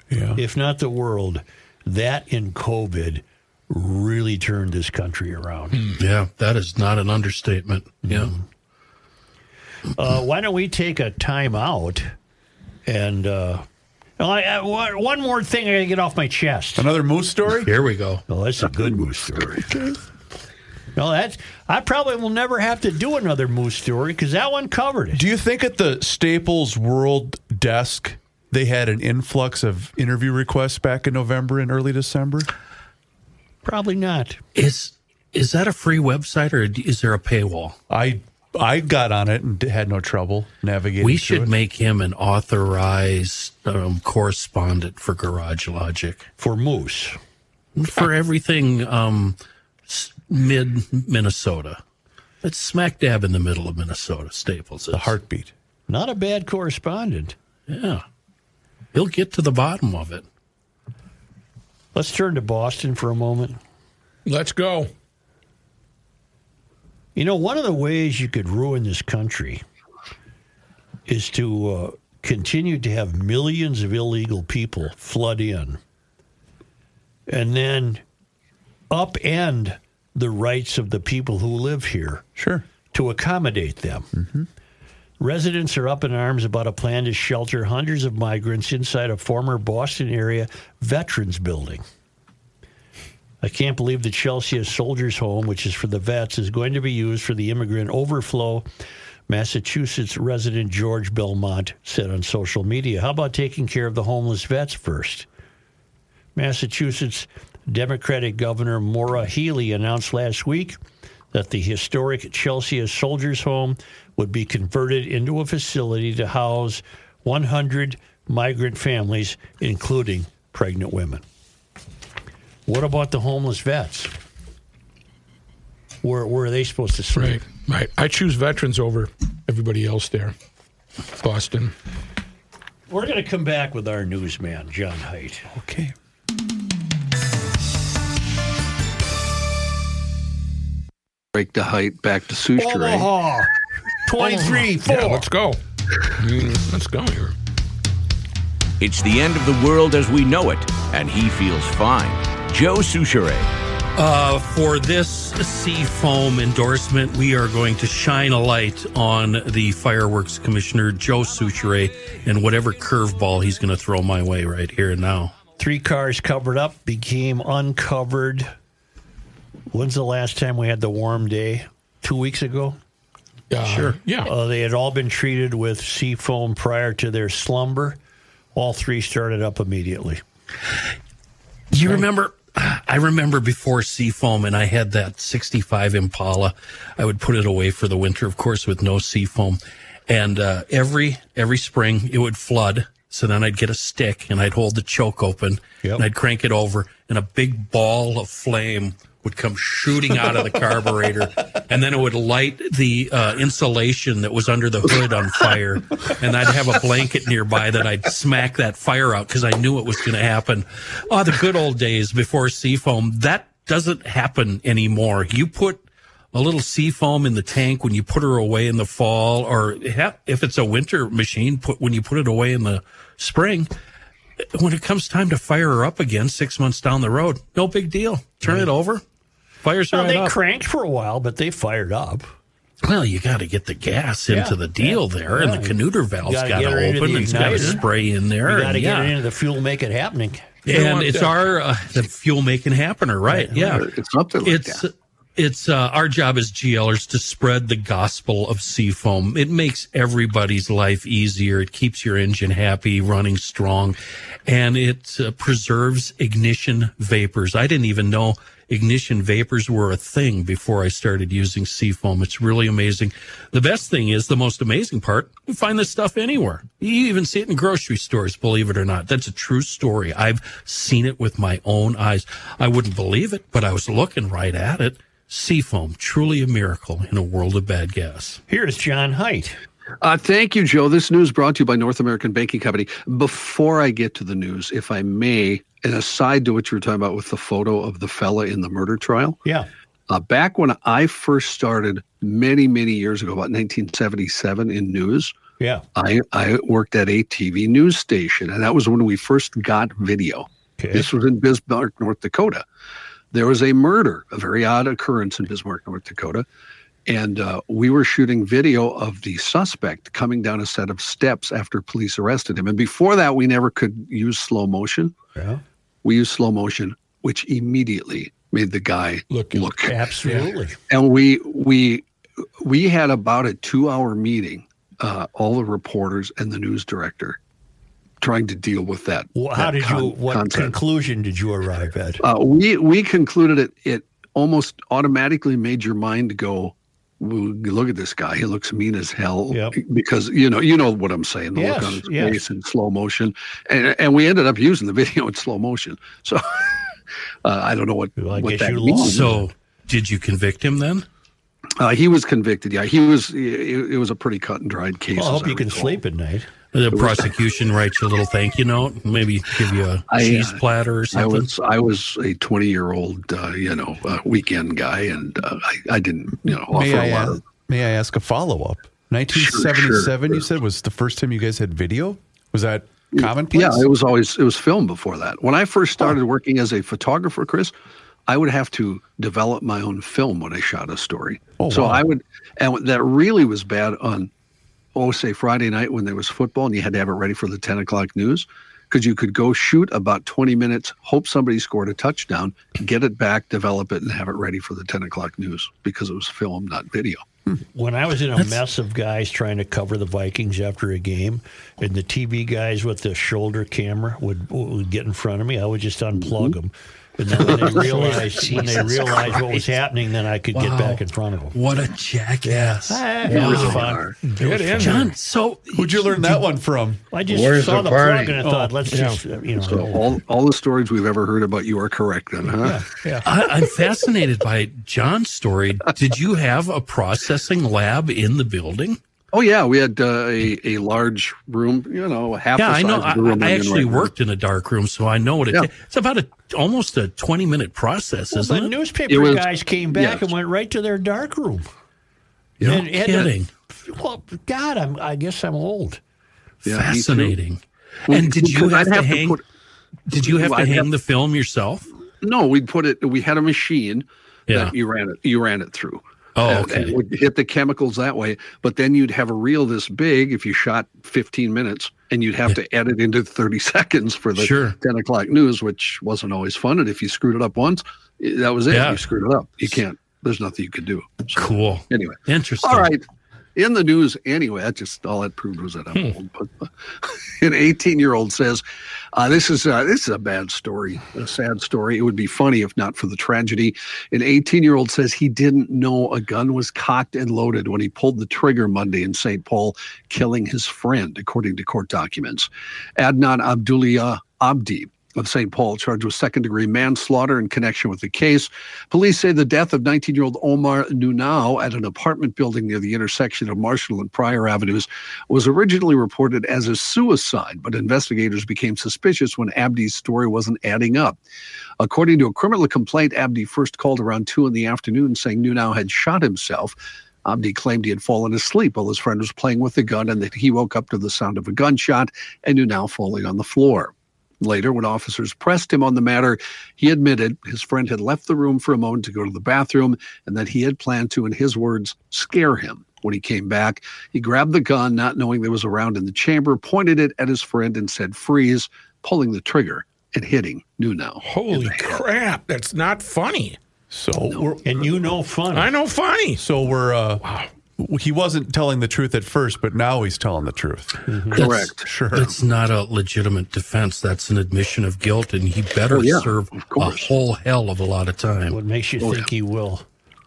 yeah. if not the world. That in COVID really turned this country around. Yeah, that is not an understatement. Yeah. Uh, why don't we take a time out and uh, I, I, one one more thing I got to get off my chest. Another moose story? Here we go. Oh, that's a good moose story. No, that's I probably will never have to do another moose story because that one covered it. Do you think at the Staples World desk they had an influx of interview requests back in November and early December? Probably not. Is is that a free website or is there a paywall? I I got on it and had no trouble navigating. We through should it. make him an authorized um, correspondent for Garage Logic. For moose. For everything um, s- mid-Minnesota. It's smack dab in the middle of Minnesota, Staples is. The heartbeat. Not a bad correspondent. Yeah. He'll get to the bottom of it. Let's turn to Boston for a moment. Let's go. You know, one of the ways you could ruin this country is to uh, continue to have millions of illegal people flood in and then upend the rights of the people who live here. Sure. To accommodate them. Mm-hmm. Residents are up in arms about a plan to shelter hundreds of migrants inside a former Boston area veterans building. I can't believe that Chelsea Soldiers Home, which is for the vets, is going to be used for the immigrant overflow, Massachusetts resident George Belmont said on social media. How about taking care of the homeless vets first? Massachusetts Democratic Governor Maura Healey announced last week that the historic Chelsea Soldiers Home would be converted into a facility to house one hundred migrant families, including pregnant women. What about the homeless vets? Where, where are they supposed to sleep? Right, right. I choose veterans over everybody else there. Boston. We're going to come back with our newsman, John Haidt. Okay. Break the height back to Souchere. Omaha, twenty-three four. Yeah, let's go. Mm, let's go here. It's the end of the world as we know it, and he feels fine. Joe Souchere. Uh, for this Seafoam endorsement, we are going to shine a light on the fireworks commissioner, Joe Souchere, and whatever curveball he's going to throw my way right here and now. Three cars covered up became uncovered. When's the last time we had the warm day? Two weeks ago? Uh, Sure. Yeah. Uh, they had all been treated with Seafoam prior to their slumber. All three started up immediately. You remember, I remember before Seafoam, and I had that sixty-five Impala. I would put it away for the winter, of course, with no Seafoam. And uh, every every spring, it would flood. So then I'd get a stick, and I'd hold the choke open, Yep. and I'd crank it over, and a big ball of flame would come shooting out of the carburetor, and then it would light the uh, insulation that was under the hood on fire, and I'd have a blanket nearby that I'd smack that fire out because I knew it was going to happen. Oh, the good old days before Seafoam. That doesn't happen anymore. You put a little Seafoam in the tank when you put her away in the fall, or if it's a winter machine, put when you put it away in the spring. When it comes time to fire her up again six months down the road, no big deal. Turn it over. Fires Well, right they up. cranked for a while, but they fired up. Well, you got to get the gas Yeah, into the deal yeah, there, yeah. and the canuter valve's gotta got get her to into open, the and it's got to igniter. spray in there. You got to and, get yeah. it into the fuel, make it happening. And it's our uh, the fuel making happener, right? Yeah, It's something like it's that. it's uh, our job as GLers to spread the gospel of Seafoam. It makes everybody's life easier. It keeps your engine happy, running strong, and it uh, preserves ignition vapors. I didn't even know ignition vapors were a thing before I started using Seafoam. It's really amazing. The best thing is, the most amazing part, you find this stuff anywhere. You even see it in grocery stores, believe it or not. That's a true story. I've seen it with my own eyes. I wouldn't believe it, but I was looking right at it. Seafoam, truly a miracle in a world of bad gas. Here's John Haidt. Uh, thank you, Joe. This news brought to you by North American Banking Company. Before I get to the news, if I may, an aside to what you were talking about with the photo of the fella in the murder trial. Yeah. Uh, back when I first started many, many years ago, about nineteen seventy-seven in news, Yeah. I, I worked at a T V news station, and that was when we first got video. Okay. This was in Bismarck, North Dakota. There was a murder, a very odd occurrence in Bismarck, North Dakota. And uh, we were shooting video of the suspect coming down a set of steps after police arrested him. And before that, we never could use slow motion. Yeah. We used slow motion, which immediately made the guy look. look. Absolutely. And we we we had about a two-hour meeting, uh, all the reporters and the news director, trying to deal with that. Well, how that did con- you? What concept. conclusion did you arrive at? Uh, we we concluded it. It almost automatically made your mind go, well, look at this guy. He looks mean as hell. Yep. Because you know you know what I'm saying. The Yes, look on his yes. face in slow motion, and and we ended up using the video in slow motion. So uh, I don't know what, Well, I what guess that you means. lost. So, did you convict him then? Uh, he was convicted. Yeah, he was. It, it was a pretty cut and dried case. Well, I as hope you can recall. sleep at night. The prosecution writes you a little thank you note, maybe give you a I, cheese uh, platter or I something. was I was a twenty year old uh, you know uh, weekend guy, and uh, I I didn't you know offer May I, a lot uh, of. may I ask a follow up? nineteen seventy-seven, you said, was the first time you guys had video? Was that commonplace? Yeah, it was always it was film before that. When I first started working as a photographer, Chris, I would have to develop my own film when I shot a story. Oh, so wow. I would, and that really was bad on, oh, say Friday night when there was football and you had to have it ready for the ten o'clock news, because you could go shoot about twenty minutes, hope somebody scored a touchdown, get it back, develop it, and have it ready for the ten o'clock news because it was film, not video. When I was in a mess of guys trying to cover the Vikings after a game, and the T V guys with the shoulder camera would, would get in front of me, I would just unplug them. And then when they realized when they Jesus realized what was Christ. happening, then I could get Wow. back in front of them. What a jackass. Ah, it was fun. It Get was in fun. John, so Who'd you learn that one from? I just Where's saw the the, party? plug and I thought, Oh, let's yeah. just, uh, you know. So all all the stories we've ever heard about you are correct, then, huh? yeah. I, I'm fascinated by John's story. Did you have a processing lab in the building? Oh yeah, we had uh, a a large room, you know, half Yeah, the I size know. of I, the room I I'm in actually right now. worked in a dark room, so I know what it Yeah. is. It's about a almost a twenty minute process, Well, isn't the it? newspaper It was- guys came back yes. and went right to their dark room. No And- and, uh, kidding. well, God, I'm, I guess I'm old. Yeah, me too. Fascinating. Well, And did you because have I'd to have to hang? put- Did you have to I'd hang have- the film yourself? No, we'd put it. We had a machine Yeah. that you ran it. You ran it through. Oh, And- okay. and it would hit the chemicals that way, but then you'd have a reel this big if you shot fifteen minutes, and you'd have to edit into thirty seconds for the Sure. ten o'clock news, which wasn't always fun. And if you screwed it up once, that was it. Yeah. You screwed it up. You can't. There's nothing you could do. So, Cool. Anyway. Interesting. All right. In the news, anyway, that just all that proved was that I'm old. But uh, an eighteen-year-old says, uh, "This is uh, this is a bad story, a sad story. It would be funny if not for the tragedy." An eighteen-year-old says he didn't know a gun was cocked and loaded when he pulled the trigger Monday in Saint Paul, killing his friend, according to court documents. Adnan Abdullah Abdi of Saint Paul, charged with second-degree manslaughter in connection with the case. Police say the death of nineteen-year-old Omar Nunau at an apartment building near the intersection of Marshall and Pryor Avenues was originally reported as a suicide, but investigators became suspicious when Abdi's story wasn't adding up. According to a criminal complaint, Abdi first called around two in the afternoon saying Nunau had shot himself. Abdi claimed he had fallen asleep while his friend was playing with the gun and that he woke up to the sound of a gunshot and Nunau falling on the floor. Later, when officers pressed him on the matter, he admitted his friend had left the room for a moment to go to the bathroom and that he had planned to, in his words, scare him. When he came back, he grabbed the gun, not knowing there was a round in the chamber, pointed it at his friend and said, "Freeze," pulling the trigger and hitting Nunau. Holy crap, that's not funny. So we're, And you know funny. I know funny. so we're uh, wow. He wasn't telling the truth at first, but now he's telling the truth. Correct. Sure. It's not a legitimate defense. That's an admission of guilt, and he better Oh, yeah, serve of a course. whole hell of a lot of time. What makes you Oh, think he will?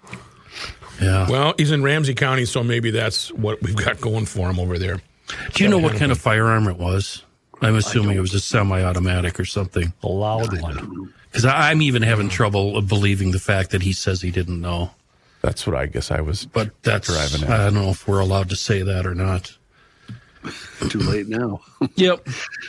Yeah. Well, he's in Ramsey County, so maybe that's what we've got going for him over there. Do you know what kind of firearm it was? I'm assuming it was a semi-automatic or something. A loud one. Because I'm even having trouble believing the fact that he says he didn't know. That's what I guess I was But that's, driving I at. don't know if we're allowed to say that or not. Too late now. Yep.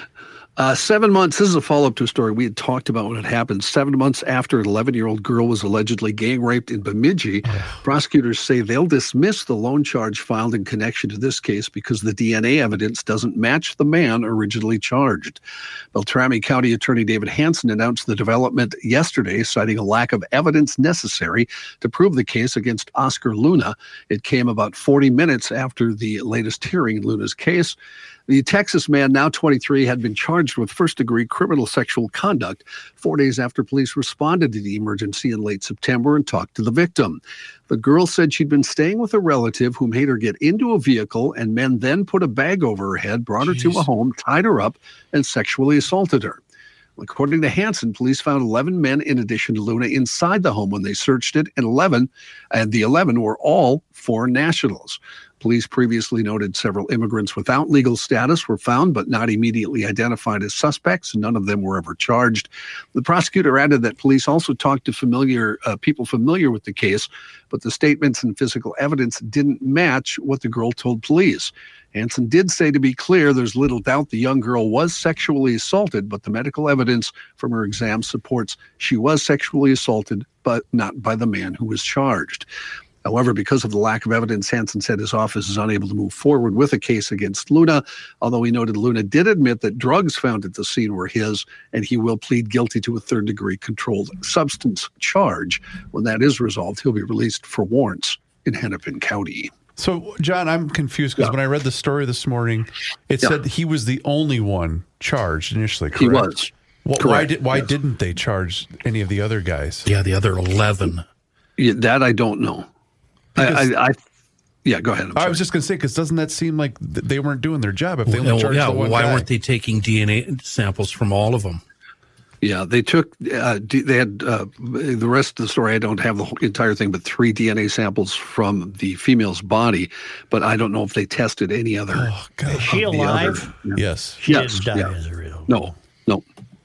Uh, seven months, this is a follow-up to a story we had talked about when it happened. Seven months after an eleven-year-old girl was allegedly gang raped in Bemidji, prosecutors say they'll dismiss the lone charge filed in connection to this case because the D N A evidence doesn't match the man originally charged. Beltrami County Attorney David Hansen announced the development yesterday, citing a lack of evidence necessary to prove the case against Oscar Luna. It came about forty minutes after the latest hearing in Luna's case. The Texas man, now twenty-three, had been charged with first-degree criminal sexual conduct four days after police responded to the emergency in late September and talked to the victim. The girl said she'd been staying with a relative who made her get into a vehicle, and men then put a bag over her head, brought her Jeez. to a home, tied her up, and sexually assaulted her. According to Hansen, police found eleven men in addition to Luna inside the home when they searched it, and eleven, and the eleven were all foreign nationals. Police previously noted several immigrants without legal status were found but not immediately identified as suspects. None of them were ever charged. The prosecutor added that police also talked to familiar uh, people familiar with the case, but the statements and physical evidence didn't match what the girl told police. Hansen did say, to be clear, there's little doubt the young girl was sexually assaulted, but the medical evidence from her exam supports she was sexually assaulted, but not by the man who was charged. However, because of the lack of evidence, Hansen said his office is unable to move forward with a case against Luna, although he noted Luna did admit that drugs found at the scene were his, and he will plead guilty to a third-degree controlled substance charge. When that is resolved, he'll be released for warrants in Hennepin County. So, John, I'm confused because yeah. when I read the story this morning, it yeah. said he was the only one charged initially, correct? He was. Well, why did, why yes. didn't they charge any of the other guys? Yeah, the other eleven. Yeah, that I don't know. I, I, I, yeah, go ahead. I was just going to say, because doesn't that seem like they weren't doing their job if they only well, charged yeah, the one why guy? weren't they taking D N A samples from all of them? Yeah, they took, uh, they had, uh, the rest of the story, I don't have the whole, entire thing, but three D N A samples from the female's body, but I don't know if they tested any other. Oh, God. Is she alive? Other, yes. She yes. didn't die yeah. as a real. No, no.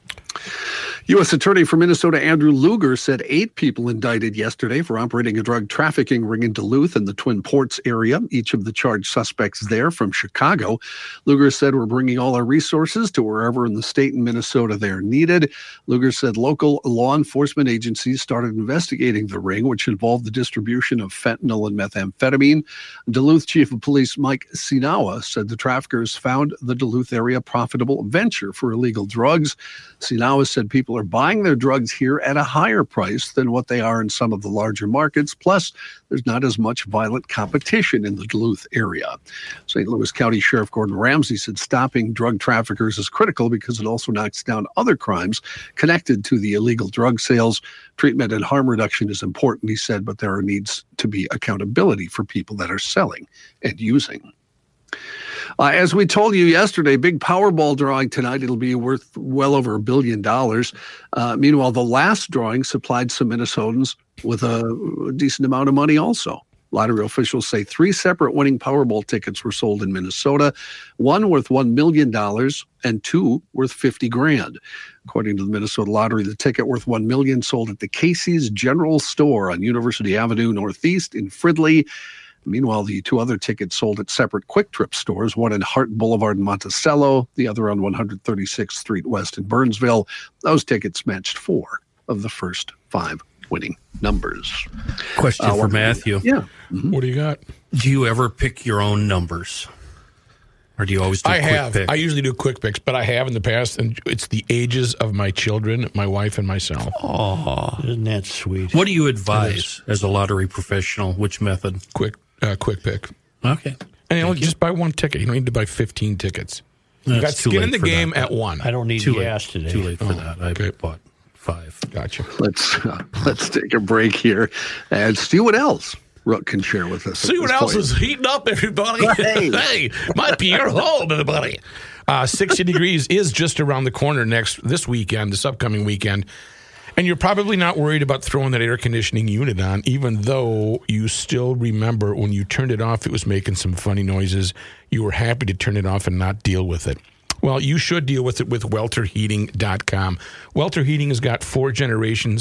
U S Attorney for Minnesota Andrew Luger said eight people indicted yesterday for operating a drug trafficking ring in Duluth and the Twin Ports area, each of the charged suspects there from Chicago. Luger said, we're bringing all our resources to wherever in the state and Minnesota they are needed. Luger said local law enforcement agencies started investigating the ring, which involved the distribution of fentanyl and methamphetamine. Duluth Chief of Police Mike Sinawa said the traffickers found the Duluth area profitable venture for illegal drugs. Sinawa said people are buying their drugs here at a higher price than what they are in some of the larger markets. Plus, there's not as much violent competition in the Duluth area. Saint Louis County Sheriff Gordon Ramsey said stopping drug traffickers is critical because it also knocks down other crimes connected to the illegal drug sales. Treatment and harm reduction is important, he said, but there needs to be accountability for people that are selling and using. Uh, as we told you yesterday, big Powerball drawing tonight. It'll be worth well over a billion dollars. Uh, meanwhile, the last drawing supplied some Minnesotans with a decent amount of money also. Lottery officials say three separate winning Powerball tickets were sold in Minnesota, one worth one million dollars and two worth fifty grand. According to the Minnesota Lottery, the ticket worth one million dollars sold at the Casey's General Store on University Avenue Northeast in Fridley. Meanwhile, the two other tickets sold at separate Quick Trip stores, one in Hart Boulevard in Monticello, the other on one thirty-sixth Street West in Burnsville. Those tickets matched four of the first five winning numbers. Question uh, for Matthew. Yeah. Mm-hmm. What do you got? Do you ever pick your own numbers? Or do you always do I quick have. pick? I usually do quick picks, but I have in the past, and it's the ages of my children, my wife, and myself. Oh, isn't that sweet? What do you advise as a lottery professional? Which method? Quick uh, quick pick. Okay. And you know, just buy one ticket. You don't need to buy fifteen tickets. You got skin in the game that. at one. I don't need too gas late. today. Too late for oh, that. I okay. bought five. Gotcha. Let's uh, let's take a break here and see what else Rook can share with us. See what else point. is heating up, everybody. Hey, hey might be your home, everybody. Uh, sixty degrees is just around the corner next this weekend, this upcoming weekend. And you're probably not worried about throwing that air conditioning unit on, even though you still remember when you turned it off, it was making some funny noises. You were happy to turn it off and not deal with it. Well, you should deal with it with welter heating dot com. Welter Heating has got four generations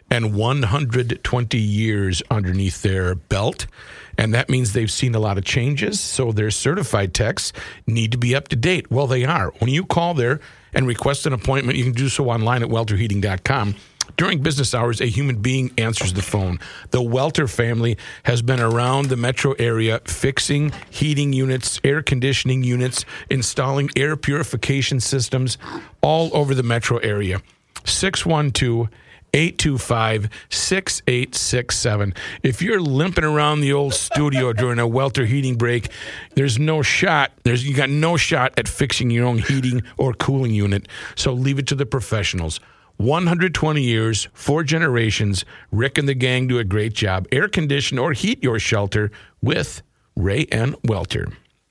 and one hundred twenty years underneath their belt. And that means they've seen a lot of changes, so their certified techs need to be up to date. Well, they are. When you call there and request an appointment, you can do so online at welter heating dot com. During business hours, a human being answers the phone. The Welter family has been around the metro area fixing heating units, air conditioning units, installing air purification systems all over the metro area. six one two, eight two five, six eight six seven. If you're limping around the old studio during a Welter heating break, there's no shot. There's you got no shot at fixing your own heating or cooling unit. So leave it to the professionals. one hundred twenty years, four generations. Rick and the gang do a great job. Air condition or heat your shelter with Ray and Welter.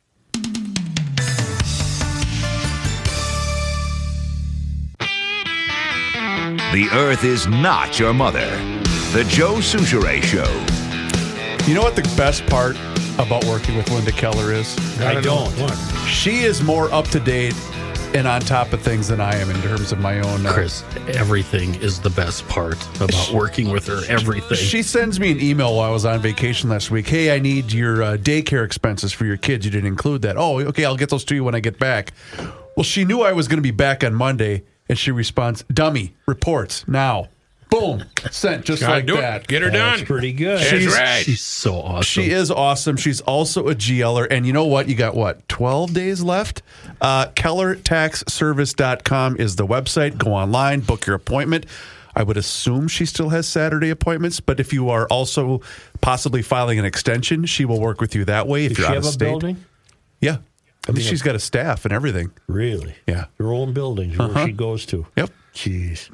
The earth is not your mother. The Joe Souchere Show. You know what the best part about working with Linda Keller is? I don't. She is more up to date and on top of things than I am in terms of my own. Uh, Chris, everything is the best part about working with her. Everything. She sends me an email while I was on vacation last week. Hey, I need your uh, daycare expenses for your kids. You didn't include that. Oh, okay, I'll get those to you when I get back. Well, she knew I was going to be back on Monday, and she responds, dummy, reports, now. Boom, sent just Gotta like do it. that. Get her That's done. pretty good. That's She's- right. She's so awesome. She is awesome. She's also a G L er. And you know what? You got, what, twelve days left? Uh, Keller Tax Service dot com is the website. Go online, book your appointment. I would assume she still has Saturday appointments, but if you are also possibly filing an extension, she will work with you that way. If Does you're she out have of a state. building? Yeah. I think mean, she's got a staff and everything. Really? Yeah. Her own buildings Uh-huh. where she goes to. Yep. Jeez.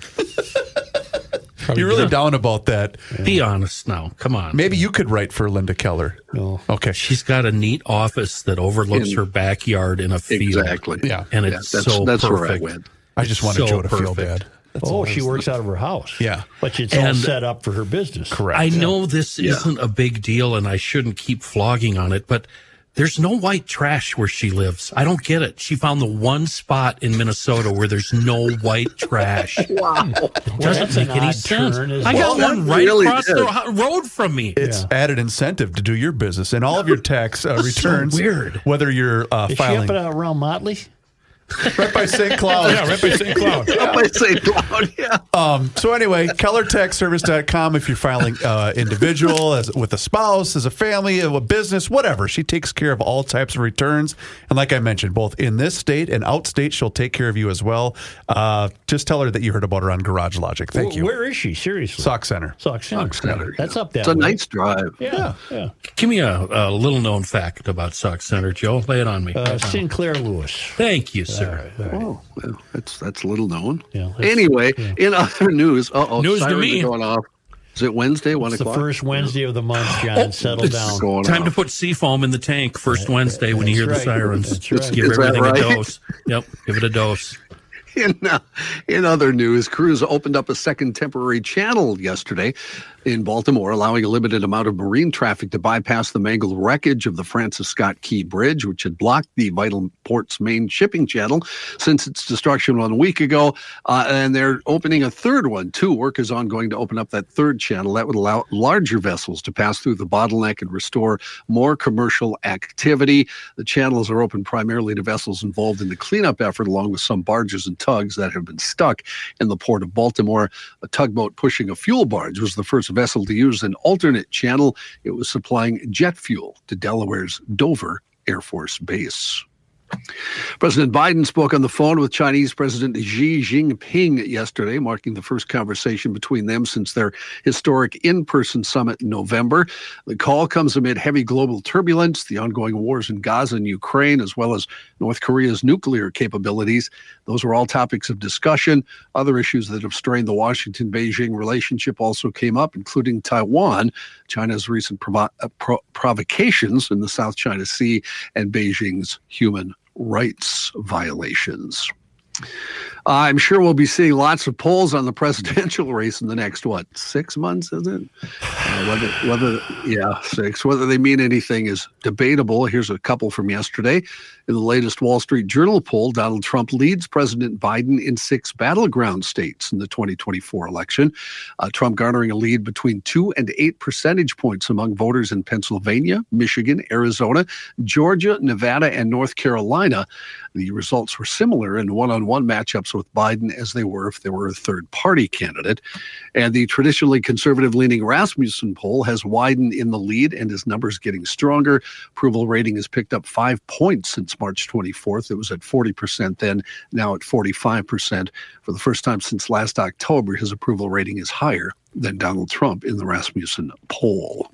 You're really down about that. Be honest now. Come on. Maybe you could write for Linda Keller. No. Okay. She's got a neat office that overlooks In- her backyard in a field. Exactly. Yeah. And Yeah, it's that's so that's perfect. where I went. I just wanted So Joe to feel perfect. bad. That's Oh, all I she was- works out of her house. Yeah. But it's all And- set up for her business. Correct. I know this Yeah. isn't a big deal and I shouldn't keep flogging on it, but there's no white trash where she lives. I don't get it. She found the one spot in Minnesota where there's no white trash. Wow. Doesn't that's an make any odd sense. turn, isn't I it? got Well, one that right really across is. the ho- road from me. It's added incentive to do your business and all of your tax uh, So returns. weird. Whether you're uh, Is she filing up and around Motley? right by Saint Cloud. Yeah, right by Saint Cloud. Up by Saint Cloud, yeah. Um, so anyway, Keller Tax Service dot com if you're filing uh, individual, as with a spouse, as a family, a business, whatever. She takes care of all types of returns. And like I mentioned, both in this state and outstate, she'll take care of you as well. Uh, just tell her that you heard about her on Garage Logic. Thank Wh- you. Where is she? Seriously. Sauk Center. Sauk Center. Sauk Center, That's yeah. up that It's a way. nice drive. Yeah. yeah. Give me a, a little known fact about Sauk Center, Joe. Lay it on me. Uh, Sinclair Lewis. Thank you, sir. All right. Oh, well, that's that's little known. Yeah, that's- anyway, yeah. in other news, uh oh, News to sirens me. are going off. Is it Wednesday, one It's the o'clock? first Wednesday of the month, John. Oh, Settle it's down. going Time off. to put seafoam in the tank first Wednesday when you hear That's the right. sirens. That's right. Give Is that everything right? a dose. Yep, give it a dose. In, uh, in other news, crews opened up a second temporary channel yesterday in Baltimore, allowing a limited amount of marine traffic to bypass the mangled wreckage of the Francis Scott Key Bridge, which had blocked the vital port's main shipping channel since its destruction one week ago. Uh, and they're opening a third one, too. Work is ongoing to open up that third channel. That would allow larger vessels to pass through the bottleneck and restore more commercial activity. The channels are open primarily to vessels involved in the cleanup effort, along with some barges and tugs that have been stuck in the port of Baltimore. A tugboat pushing a fuel barge was the first vessel to use an alternate channel. It was supplying jet fuel to Delaware's Dover Air Force Base. President Biden spoke on the phone with Chinese President Xi Jinping yesterday, marking the first conversation between them since their historic in-person summit in November. The call comes amid heavy global turbulence, the ongoing wars in Gaza and Ukraine, as well as North Korea's nuclear capabilities. Those were all topics of discussion. Other issues that have strained the Washington-Beijing relationship also came up, including Taiwan, China's recent provo- uh, pro- provocations in the South China Sea, and Beijing's human rights violations. I'm sure we'll be seeing lots of polls on the presidential race in the next, what, six months, is it? Uh, whether, whether, yeah, six. Whether they mean anything is debatable. Here's a couple from yesterday. In the latest Wall Street Journal poll, Donald Trump leads President Biden in six battleground states in the twenty twenty-four election. Uh, Trump garnering a lead between two and eight percentage points among voters in Pennsylvania, Michigan, Arizona, Georgia, Nevada, and North Carolina. The results were similar in one-on-one matchups with Biden as they were if they were a third-party candidate. And the traditionally conservative-leaning Rasmussen poll has widened in the lead, and his numbers getting stronger. Approval rating has picked up five points since March twenty-fourth. It was at forty percent then, now at forty-five percent. For the first time since last October, his approval rating is higher than Donald Trump in the Rasmussen poll.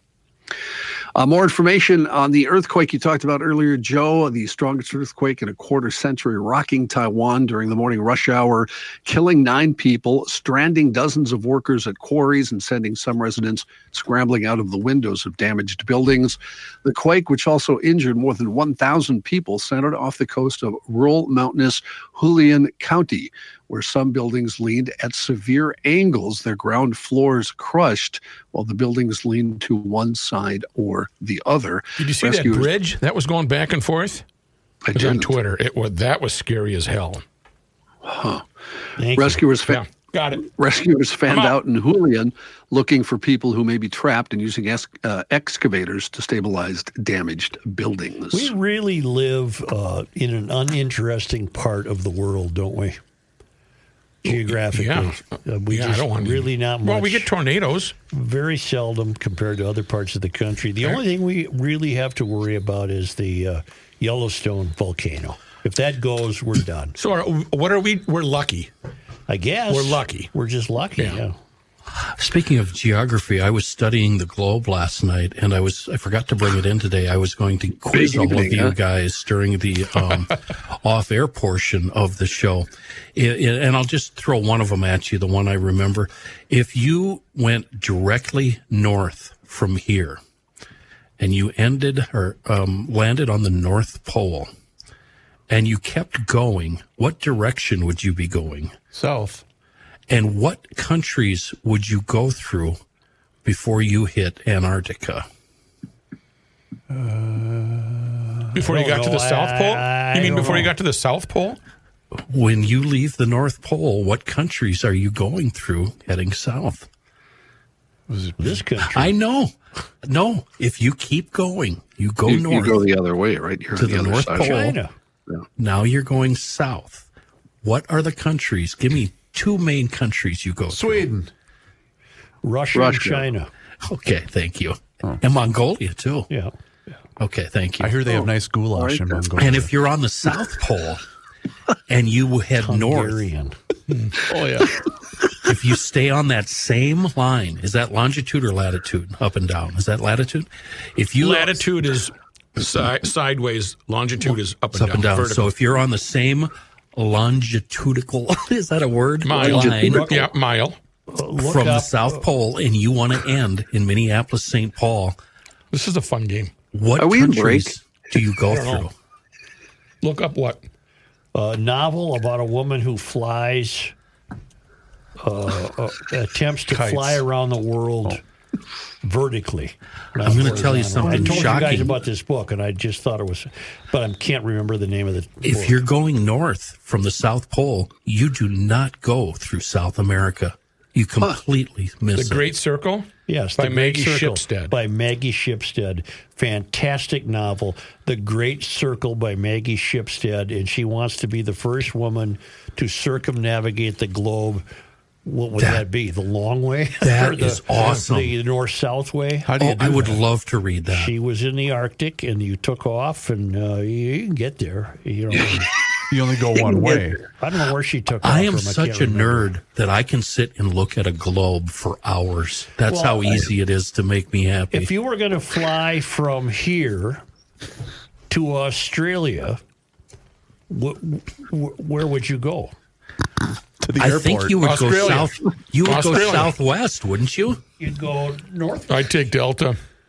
Uh, more information on the earthquake you talked about earlier, Joe. The strongest earthquake in a quarter century rocking Taiwan during the morning rush hour, killing nine people, stranding dozens of workers at quarries, and sending some residents scrambling out of the windows of damaged buildings. The quake, which also injured more than one thousand people, centered off the coast of rural mountainous Hualien County, where some buildings leaned at severe angles, their ground floors crushed, while the buildings leaned to one side or the other. Did you see Rescuers, that bridge that was going back and forth? I it was on Twitter. It was that was scary as hell. Huh. Rescuers fa- yeah, got it. Rescuers fanned out in Hualien, looking for people who may be trapped and using es- uh, excavators to stabilize damaged buildings. We really live uh, in an uninteresting part of the world, don't we? Geographically, yeah, uh, we yeah, just I don't want really not much. Well, we get tornadoes very seldom compared to other parts of the country. The There. only thing we really have to worry about is the uh, Yellowstone volcano. If that goes, we're done. So, are, what are we? We're lucky. I guess we're lucky. We're just lucky. Yeah. yeah. Speaking of geography, I was studying the globe last night, and I was I forgot to bring it in today. I was going to quiz Big all evening, of you huh? guys during the um, off-air portion of the show. It, it, and I'll just throw one of them at you, the one I remember. If you went directly north from here, and you ended or um, landed on the North Pole, and you kept going, what direction would you be going? South. And what countries would you go through before you hit Antarctica? Uh, before you got know. to the South Pole? I, I you mean before know. you got to the South Pole? When you leave the North Pole, what countries are you going through heading south? This country. I know. No, if you keep going, you go you, north. You go the other way, right? You're to on the, the, other North side. Pole. China. Yeah. Now you're going south. What are the countries? Give me two main countries you go Sweden. through. Russia, Russia. and China. Okay, thank you. Oh. And Mongolia, too. Yeah. yeah. Okay, thank you. I hear they have Oh, nice goulash right in there. Mongolia. And if you're on the South Pole and you head Hungarian. north, oh yeah, if you stay on that same line, is that longitude or latitude? Up and down, is that latitude? If you Latitude is si- sideways, longitude is up and up down. and down. vertical. So if you're on the same longitudinal, is that a word? mile, Line yeah, mile. Uh, look from the up, South Pole, and you want to end in Minneapolis, Saint Paul. This is a fun game. What Are we in countries do you go I don't through? know. Look up what? a novel about a woman who flies, uh, uh, attempts to Kites. fly around the world vertically. not I'm gonna tell you horizontally. something I told you guys shocking. about this book, and I just thought it was, but I can't remember the name of the If book. you're going north from the South Pole, you do not go through South America. You completely miss The it. Great Circle? Yes, by The Great Maggie Circle Shipstead. By Maggie Shipstead. Fantastic novel. The Great Circle by Maggie Shipstead. And she wants to be the first woman to circumnavigate the globe. What would that, That- be? The long way? that Or the, is awesome. The north-south way? How do you Oh, do I would that? love to read that. She was in the Arctic, and you took off, and uh, you, you can get there. You know, You only go one way. I don't know where she took off I am from. such can't a remember. nerd that I can sit and look at a globe for hours. That's Well, how easy it is to make me happy. If you were going to fly from here to Australia, wh- wh- where would you go? To the I airport. think you would Australia. go south. You would Australia. go southwest, wouldn't you? You'd go north. I'd take Delta.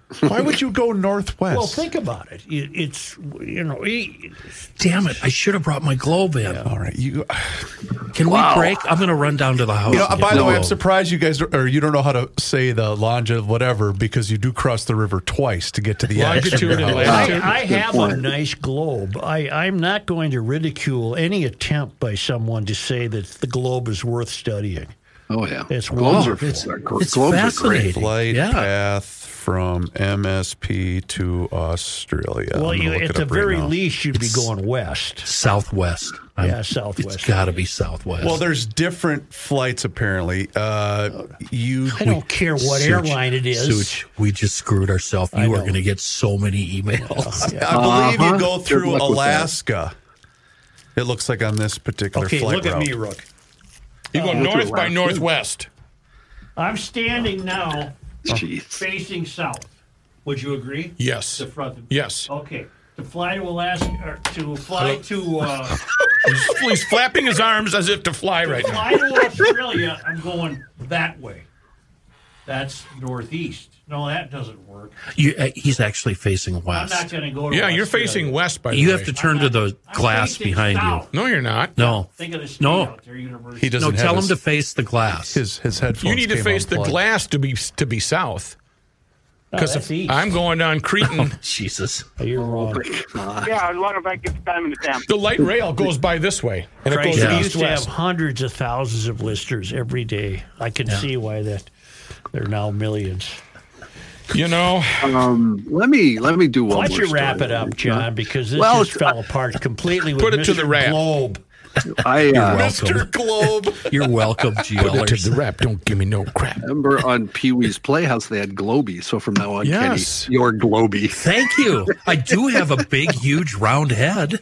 Why would you go northwest? Well, think about it. it it's, you know. It, Damn it. I should have brought my globe in. Yeah. All right. You, Can Wow. we break? I'm going to run down to the house. you know, and by get the my way, I'm globe. surprised you guys, or you don't know how to say the longe whatever, because you do cross the river twice to get to the edge. of your Longitude and house. latitude. I, I Good have a point. nice globe. I, I'm not going to ridicule any attempt by someone to say that the globe is worth studying. Oh yeah, It's globes wow. are, It's- are gr- it's globes are fascinating. great. Flight Yeah. path from M S P to Australia. Well, I'm you, gonna look at it the up right very now. least, you'd be going west. Southwest. I'm- Yeah, southwest. It's got to be Southwest. Well, there's different flights apparently. Uh, you, I don't care what Such- airline it is. Such, we just screwed ourselves. I You are know. going to get so many emails. Yeah. I believe Uh-huh. you go Good through luck with that. Alaska. It looks like on this particular Okay, flight look at route. me, Rook. You go Uh, north by Alaska. northwest. I'm standing now Jeez. facing south. Would you agree? Yes. The front. Yes. Okay. To fly to Alaska, or to fly to uh, He's, he's flapping his arms as if to fly right now. fly to Australia, I'm going that way. That's northeast. No, that doesn't work. You, uh, he's actually facing I'm west. not going to go to Yeah, you're Australia. facing west by the You way. have to turn to the I'm glass facing behind south. you. No, you're not. No. Think of the state No. out there, university. He doesn't No, have tell him his, to face the glass. his his headphones. You need to came face the unplugged. glass to be to be south. No, Because that's east. I'm going down Cretan. Jesus. You're wrong. Yeah, as long as I get time in the town. The light rail goes by this way, and it Christ, goes we east used to have west. hundreds of thousands of listeners every day. I can see why that they're now millions. You know, Um, let me let me do one Why don't more you wrap story. it up, John? Because this Well, just fell apart completely with Put it to Mister the wrap. Globe. I uh, Mister Globe. You're welcome, put it to GLers. the rep. Don't give me no crap. remember on Pee Wee's Playhouse they had Globy, so from now on, Yes. Kenny, you're Globy. Thank you. I do have a big, huge, round head.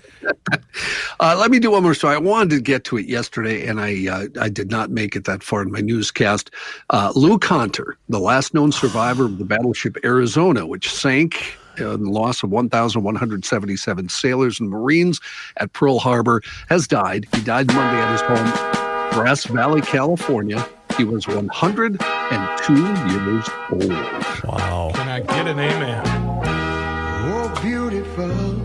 Uh, let me do one more story. I wanted to get to it yesterday, and I uh, I did not make it that far in my newscast. Uh, Lou Conter, the last known survivor of the battleship Arizona, which sank in the loss of one thousand one hundred seventy-seven sailors and Marines at Pearl Harbor, has died. He died Monday at his home, Grass Valley, California. He was one hundred two years old. Wow. Can I get an amen? Oh, beautiful.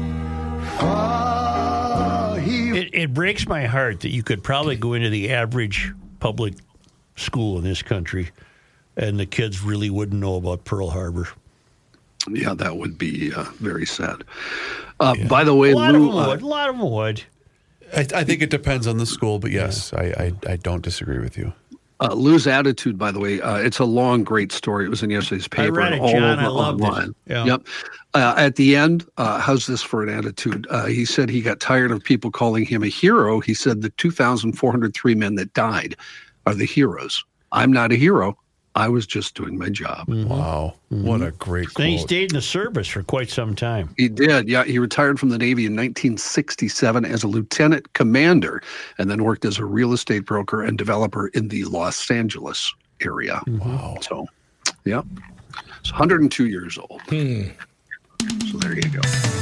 It, it breaks my heart that you could probably go into the average public school in this country and the kids really wouldn't know about Pearl Harbor. Yeah, that would be uh, very sad. Uh, By the way, A lot Lou, of them uh, would. A lot of them would. I, I think it depends on the school, but yes, I, I I don't disagree with you. Uh, Lou's attitude, by the way, uh, it's a long, great story. It was in yesterday's I paper. read and it, John. over I loved it. online. Yeah. Yep. Uh, at the end, uh, how's this for an attitude? Uh, he said he got tired of people calling him a hero. He said the two thousand four hundred three men that died are the heroes. I'm not a hero. I was just doing my job. Wow. What a great Then he quote. stayed in the service for quite some time. He did. Yeah. He retired from the Navy in nineteen sixty-seven as a lieutenant commander and then worked as a real estate broker and developer in the Los Angeles area. Wow. So, yeah. He's one hundred two years old. Hmm. So there you go.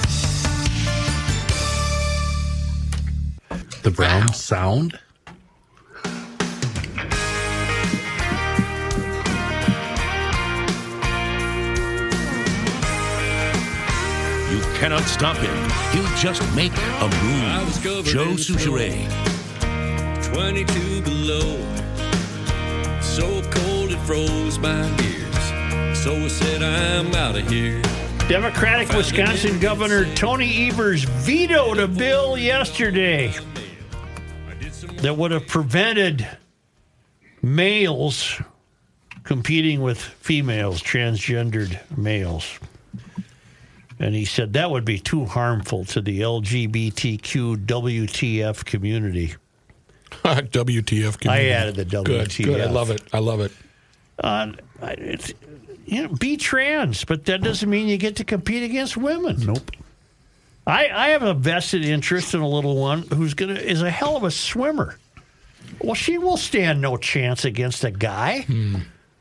The brown sound. You cannot stop him. He'll just make a I was move. covered Joe in snow. Souchere. twenty-two below. So cold it froze my gears. So I said, I'm out of here. Democratic Wisconsin Governor Tony Evers vetoed a bill yesterday that would have prevented males competing with females, transgendered males. And he said that would be too harmful to the L G B T Q W T F community. W T F. Community. I added the W T F. Good, good. I love it. I love it. Uh, it's, you know, be trans, but that doesn't mean you get to compete against women. Nope. I, I have a vested interest in a little one who's gonna is a hell of a swimmer. Well, she will stand no chance against a guy. Hmm.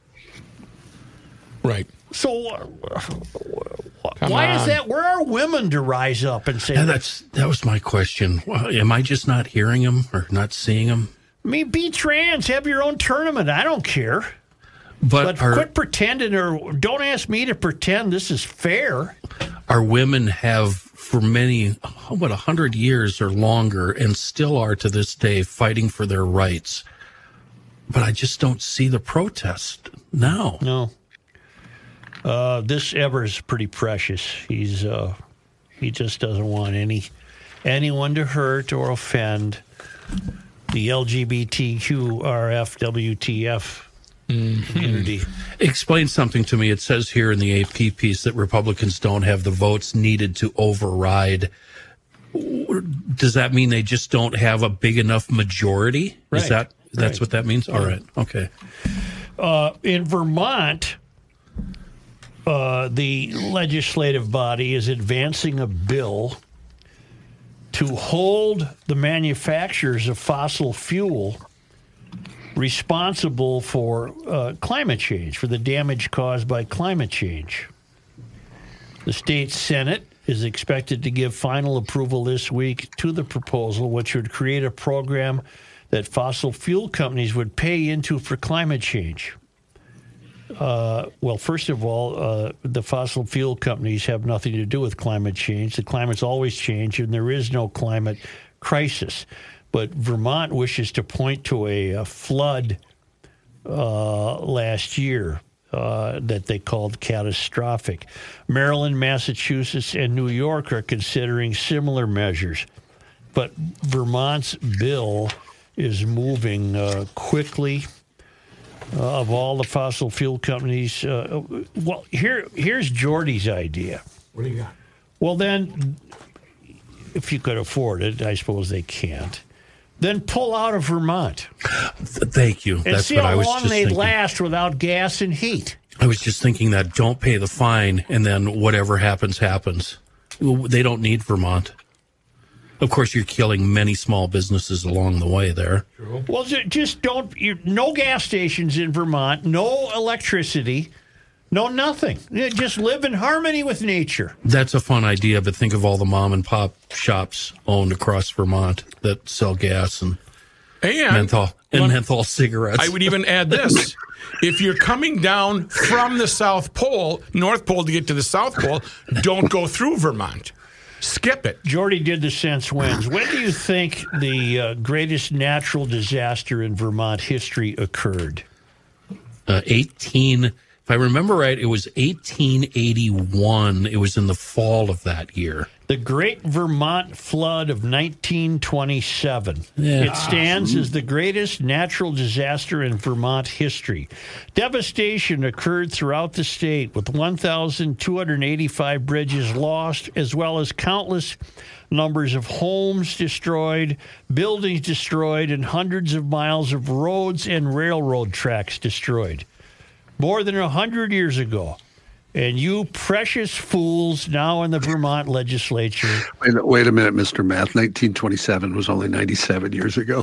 Right. So uh, Come why is on. that? Where are women to rise up and say, And that's that was my question. Well, am I just not hearing him or not seeing him? I mean, be trans, have your own tournament. I don't care. But, But are, quit pretending, or don't ask me to pretend this is fair. our women have, for many, what, a hundred years or longer, and still are to this day, fighting for their rights. But I just don't see the protest now. No. Uh, this Evers pretty precious. He's uh, he just doesn't want any anyone to hurt or offend the L G B T Q R F W T F community. Explain something to me. It says here in the A P piece that Republicans don't have the votes needed to override. Does that mean they just don't have a big enough majority? Right. Is that that's Right. what that means? All right. Okay. Uh, in Vermont, uh, the legislative body is advancing a bill to hold the manufacturers of fossil fuel responsible for uh, climate change, for the damage caused by climate change. The state Senate is expected to give final approval this week to the proposal, which would create a program that fossil fuel companies would pay into for climate change. Uh, well, first of all, uh, the fossil fuel companies have nothing to do with climate change. The climate's always changed, and there is no climate crisis. But Vermont wishes to point to a, a flood uh, last year uh, that they called catastrophic. Maryland, Massachusetts, and New York are considering similar measures. But Vermont's bill is moving uh, quickly. Uh, of all the fossil fuel companies, uh, well, here here's Jordy's idea. What do you got? Well, then, if you could afford it, I suppose they can't. Then pull out of Vermont. Thank you. And That's see what how I was long just they thinking. last without gas and heat. I was just thinking that don't pay the fine, and then whatever happens, happens. They don't need Vermont. Of course, you're killing many small businesses along the way there. Well, ju- just don't. You, no gas stations in Vermont, no electricity, no nothing. You just live in harmony with nature. That's a fun idea, but think of all the mom and pop shops owned across Vermont that sell gas and, And menthol and menthol cigarettes. I would even add this. If you're coming down from the South Pole, North Pole to get to the South Pole, don't go through Vermont. Skip it. Jordy did the sense winds. When do you think the uh, greatest natural disaster in Vermont history occurred? Uh, eighteen, if I remember right, it was eighteen eighty-one. It was in the fall of that year. The Great Vermont Flood of nineteen twenty-seven. Yeah. It stands as the greatest natural disaster in Vermont history. Devastation occurred throughout the state with one thousand two hundred eighty-five bridges lost, as well as countless numbers of homes destroyed, buildings destroyed, and hundreds of miles of roads and railroad tracks destroyed. More than one hundred years ago. And you precious fools now in the Vermont legislature. Wait, a- wait a minute, Mister Math. nineteen twenty-seven was only ninety-seven years ago.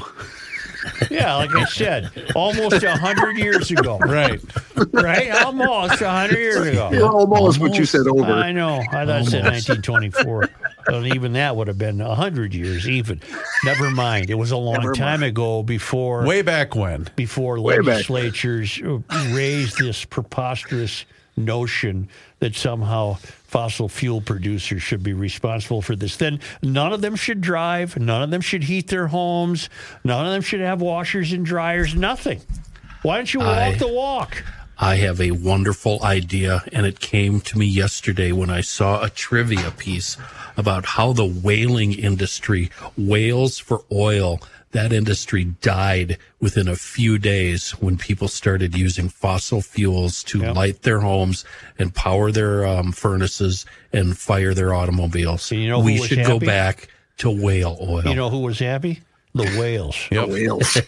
Yeah, like I said, almost one hundred years ago. Right. Right? Almost one hundred years ago. Yeah, almost what you said over. I know. I thought it said nineteen twenty-four. Well, even that would have been one hundred years even. Never mind. It was a long Never time ago before Way back when. before Way back. legislatures raised this preposterous notion that somehow fossil fuel producers should be responsible for this. Then none of them should drive. None of them should heat their homes. None of them should have washers and dryers. Nothing. Why don't you walk I- the walk? I have a wonderful idea, and it came to me yesterday when I saw a trivia piece about how the whaling industry whales for oil. That industry died within a few days when people started using fossil fuels to Yep. light their homes and power their um, furnaces and fire their automobiles. And you know who we was should go happy? back to whale oil. You know who was happy? The whales. Yep. Whales.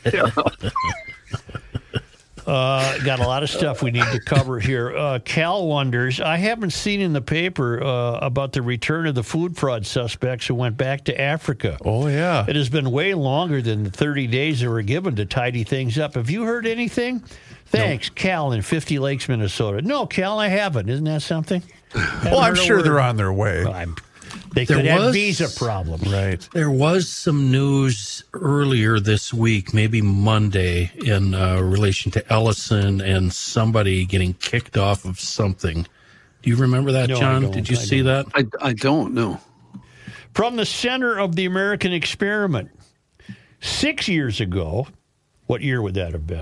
Uh, got a lot of stuff we need to cover here. Uh, Cal wonders, I haven't seen in the paper uh, about the return of the food fraud suspects who went back to Africa. Oh, yeah. It has been way longer than the thirty days that were given to tidy things up. Have you heard anything? Thanks, Cal in Fifty Lakes, Minnesota. No, Cal, I haven't. Isn't that something? Well, I'm sure they're on their way. I'm, They There could have was- visa problems. Right. There was some news earlier this week, maybe Monday, in uh, relation to Ellison and somebody getting kicked off of something. Do you remember that, No, I John? don't. Did you I see don't. that? I, I don't know. From the center of the American experiment. Six years ago, what year would that have been?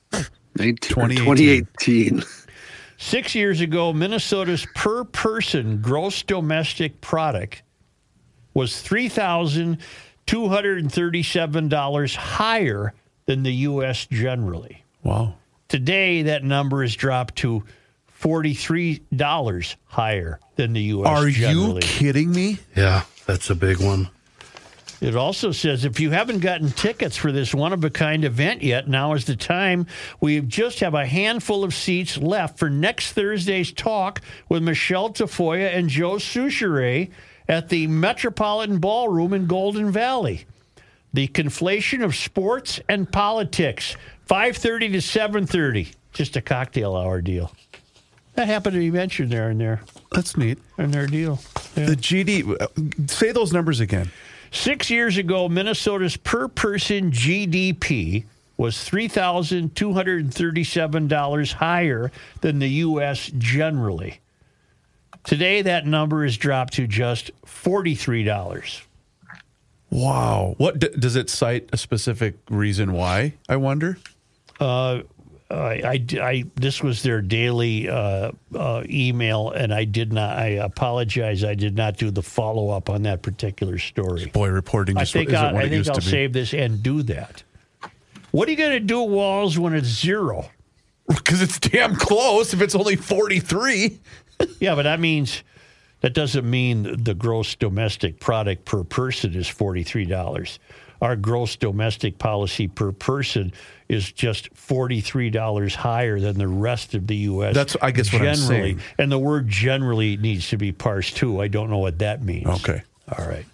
twenty eighteen. Six years ago, Minnesota's per person gross domestic product was three thousand two hundred thirty-seven dollars higher than the U S generally. Wow. Today, that number has dropped to forty-three dollars higher than the U S Are generally. you kidding me? Yeah, that's a big one. It also says if you haven't gotten tickets for this one-of-a-kind event yet, now is the time. We just have a handful of seats left for next Thursday's talk with Michelle Tafoya and Joe Souchere at the Metropolitan Ballroom in Golden Valley. The conflation of sports and politics, five thirty to seven thirty. Just a cocktail hour deal. That happened to be mentioned there and there. That's neat. In their deal. Yeah. The G D, uh, say those numbers again. Six years ago, Minnesota's per-person G D P was three thousand two hundred thirty-seven dollars higher than the U S generally. Today, that number has dropped to just forty-three dollars. Wow. What d- does it cite a specific reason why, I wonder? Uh, I, I, I, this was their daily uh, uh, email, and I did not. I apologize. I did not do the follow up on that particular story. Boy, reporting I just think isn't I, what I it think used I'll to be. save this and do that. What are you going to do, Walls, when it's zero? Because it's damn close. If it's only forty-three. Yeah, but that means that doesn't mean the gross domestic product per person is forty-three dollars. Our gross domestic policy per person is just forty-three dollars higher than the rest of the U S. That's, I guess, what I'm generally. saying. And the word generally needs to be parsed, too. I don't know what that means. Okay. All right.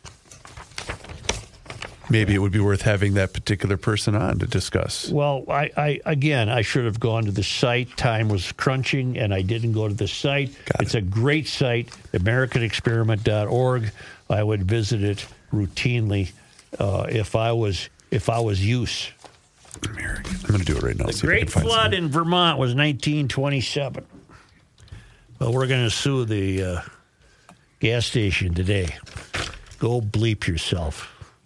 Maybe it would be worth having that particular person on to discuss. Well, I, I again, I should have gone to the site. Time was crunching, and I didn't go to the site. Got it's it. a great site, american experiment dot org. I would visit it routinely uh, if I was if I was use. American. I'm going to do it right now. The see if I Great can find Flood something. in Vermont was nineteen twenty-seven. Well, we're going to sue the uh, gas station today. Go bleep yourself.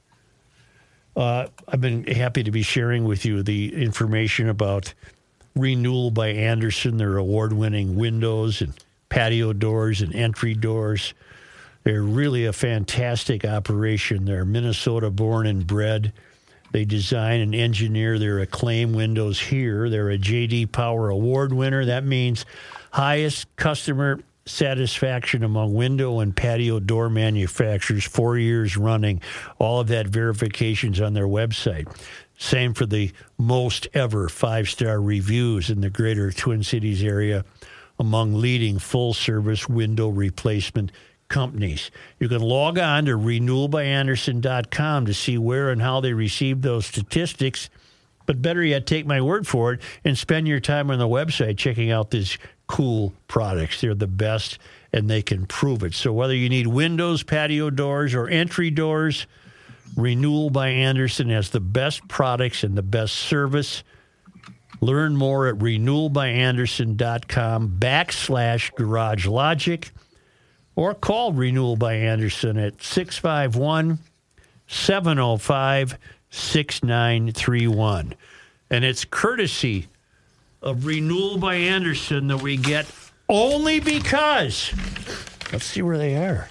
Uh, I've been happy to be sharing with you the information about Renewal by Andersen, their award-winning windows and patio doors and entry doors. They're really a fantastic operation. They're Minnesota-born and bred. They design and engineer their Acclaim windows here. They're a J D Power Award winner. That means highest customer satisfaction among window and patio door manufacturers, four years running. All of that verification's on their website. Same for the most ever five-star reviews in the greater Twin Cities area among leading full-service window replacement companies. You can log on to renewal by andersen dot com to see where and how they received those statistics. But better yet, take my word for it and spend your time on the website checking out these cool products. They're the best, and they can prove it. So whether you need windows, patio doors, or entry doors, Renewal by Andersen has the best products and the best service. Learn more at renewal by andersen dot com backslash Garage Logic, or call Renewal by Andersen at six five one, seven oh five, six nine three one. And it's courtesy of Renewal by Andersen that we get only because, let's see where they are.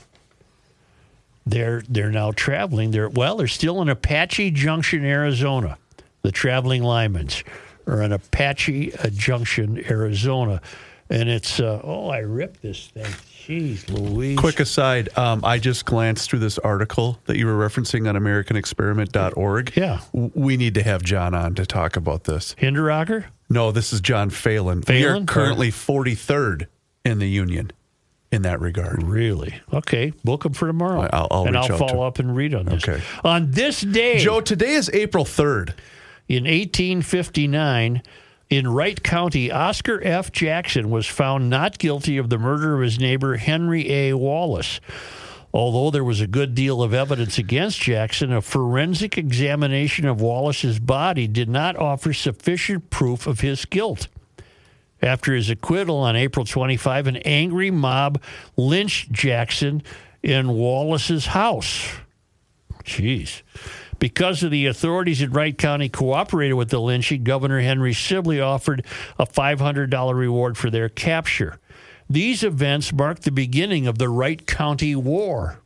They're they're now traveling. They're well, they're still in Apache Junction, Arizona. The traveling Lymans are in Apache uh, Junction, Arizona. And it's, uh, oh, I ripped this thing. Jeez Louise. Quick aside, um, I just glanced through this article that you were referencing on american experiment dot org. Yeah. W- We need to have John on to talk about this. Hinderocker? No, this is John Phelan. We Phelan? are currently forty-third in the union in that regard. Really? Okay. Book them for tomorrow. I- I'll- I'll and reach I'll out follow to- up and read on this. Okay. On this day, Joe, today is April third. in eighteen fifty-nine, in Wright County, Oscar F. Jackson was found not guilty of the murder of his neighbor Henry A. Wallace. Although there was a good deal of evidence against Jackson, a forensic examination of Wallace's body did not offer sufficient proof of his guilt. After his acquittal on April twenty-fifth, an angry mob lynched Jackson in Wallace's house. Jeez. Because of the authorities in Wright County cooperated with the lynching, Governor Henry Sibley offered a five hundred dollars reward for their capture. These events marked the beginning of the Wright County War.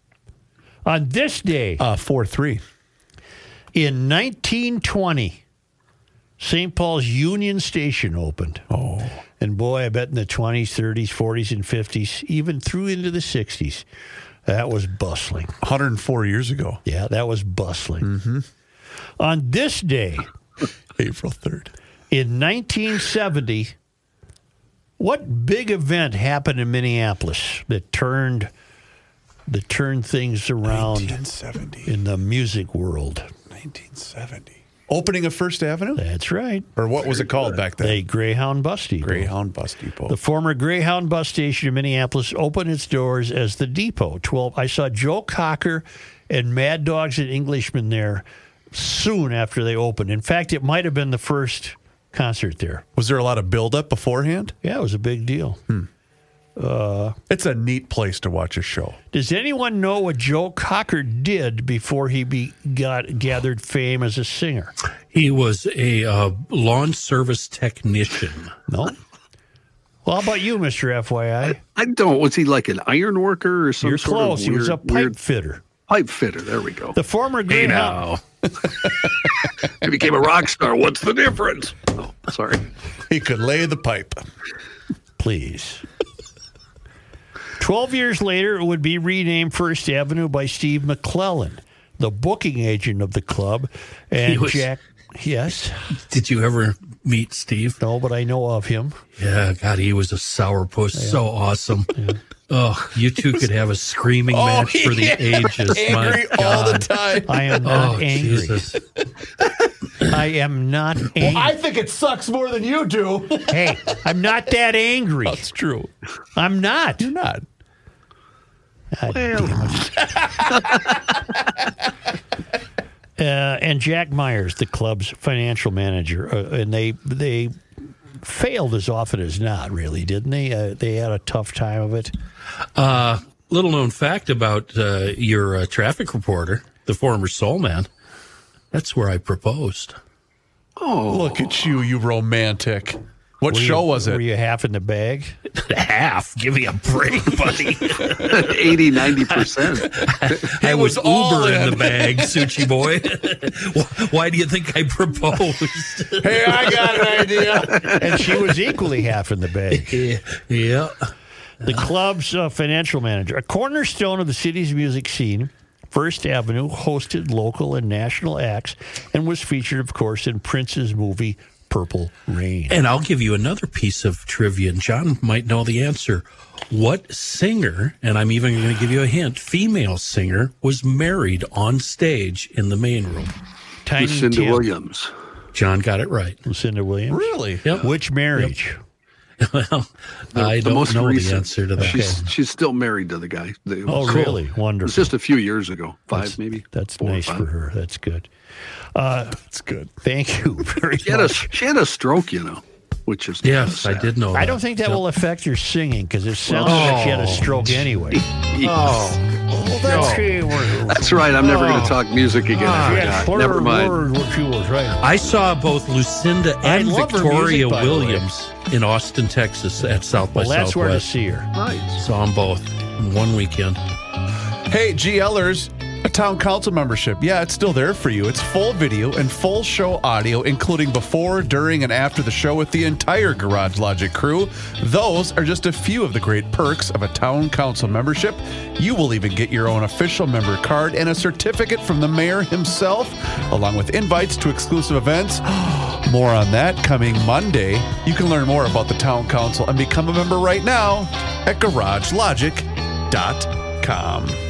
On this day, uh, four three, in nineteen twenty, Saint Paul's Union Station opened. Oh. And boy, I bet in the twenties, thirties, forties, and fifties, even through into the sixties, that was bustling. one hundred four years ago. Yeah, that was bustling. Mm-hmm. On this day, April third, in nineteen seventy, what big event happened in Minneapolis that turned that turned things around nineteen seventy in the music world? nineteen seventy. Opening of First Avenue? That's right. Or what was it called back then? The Greyhound Bus Depot. Greyhound Bus Depot. The former Greyhound bus station in Minneapolis opened its doors as the Depot. Twelve. I saw Joe Cocker and Mad Dogs and Englishmen there soon after they opened. In fact, it might have been the first concert there. Was there a lot of buildup beforehand? Yeah, it was a big deal. Hmm. Uh, it's a neat place to watch a show. Does anyone know what Joe Cocker did before he be, got gathered fame as a singer? He was a uh, lawn service technician. No. Well, how about you, Mister F Y I? I, I don't. Was he like an iron worker or some You're sort close. of He weird, was a pipe weird fitter. Pipe fitter. There we go. The former Hey Greyhound. now. He became a rock star. What's the difference? Oh, sorry. He could lay the pipe. Please. Twelve years later, it would be renamed First Avenue by Steve McClellan, the booking agent of the club. And He was- Jack, yes? Did you ever meet Steve? No, but I know of him. Yeah, God, he was a sourpuss. Yeah. So awesome. Yeah. Oh, you two could have a screaming Oh, match for the yeah. ages. Angry My all God. the time. I am not Oh, angry. Jesus. I am not angry. Well, I think it sucks more than you do. Hey, I'm not that angry. That's true. I'm not. You're not. God damn it. uh, and Jack Myers, the club's financial manager, uh, and they they failed as often as not, really, didn't they? Uh, they had a tough time of it. Uh, little known fact about uh, your uh, traffic reporter, the former Soul Man. That's where I proposed. Oh, look at you, you romantic. What Were show you, was it? Were you half in the bag? Half? Give me a break, buddy. eighty, ninety percent. I was, was all Uber in in. the bag, Suchi boy. Why do you think I proposed? Hey, I got an idea. And she was equally half in the bag. Yeah. The club's uh, financial manager, a cornerstone of the city's music scene, First Avenue hosted local and national acts and was featured, of course, in Prince's movie Purple Rain. And I'll give you another piece of trivia, and John might know the answer. What singer, and I'm even going to give you a hint, female singer, was married on stage in the main room? Tiny Lucinda Tim. Williams. John got it right. Lucinda Williams? Really? Yep. Which marriage? Well, I don't most know recent. the answer to that. She's she's still married to the guy. It Oh, was- really? It Wonderful. was just a few years ago. Five, That's- maybe. That's Four or nice five. for her. That's good. Uh, That's good. thank you very She had, a, much. she had a stroke, you know, which is Yes, I sad. did know that. I don't think that Yep. will affect your singing because it sounds like she had a stroke anyway. Oh, that's That's right. I'm never going to talk music again. Ah, I yeah, forgot. Never mind. word what she was right. I saw both Lucinda I and love her Victoria music, by the way. Williams in Austin, Texas at South by Well, that's where to Southwest. see her. Nice. Saw them both in one weekend. Hey, GLers, a town council membership. Yeah, it's still there for you. It's full video and full show audio, including before, during, and after the show with the entire Garage Logic crew. Those are just a few of the great perks of a town council membership. You will even get your own official member card and a certificate from the mayor himself, along with invites to exclusive events. More on that coming Monday. You can learn more about the town council and become a member right now at garage logic dot com.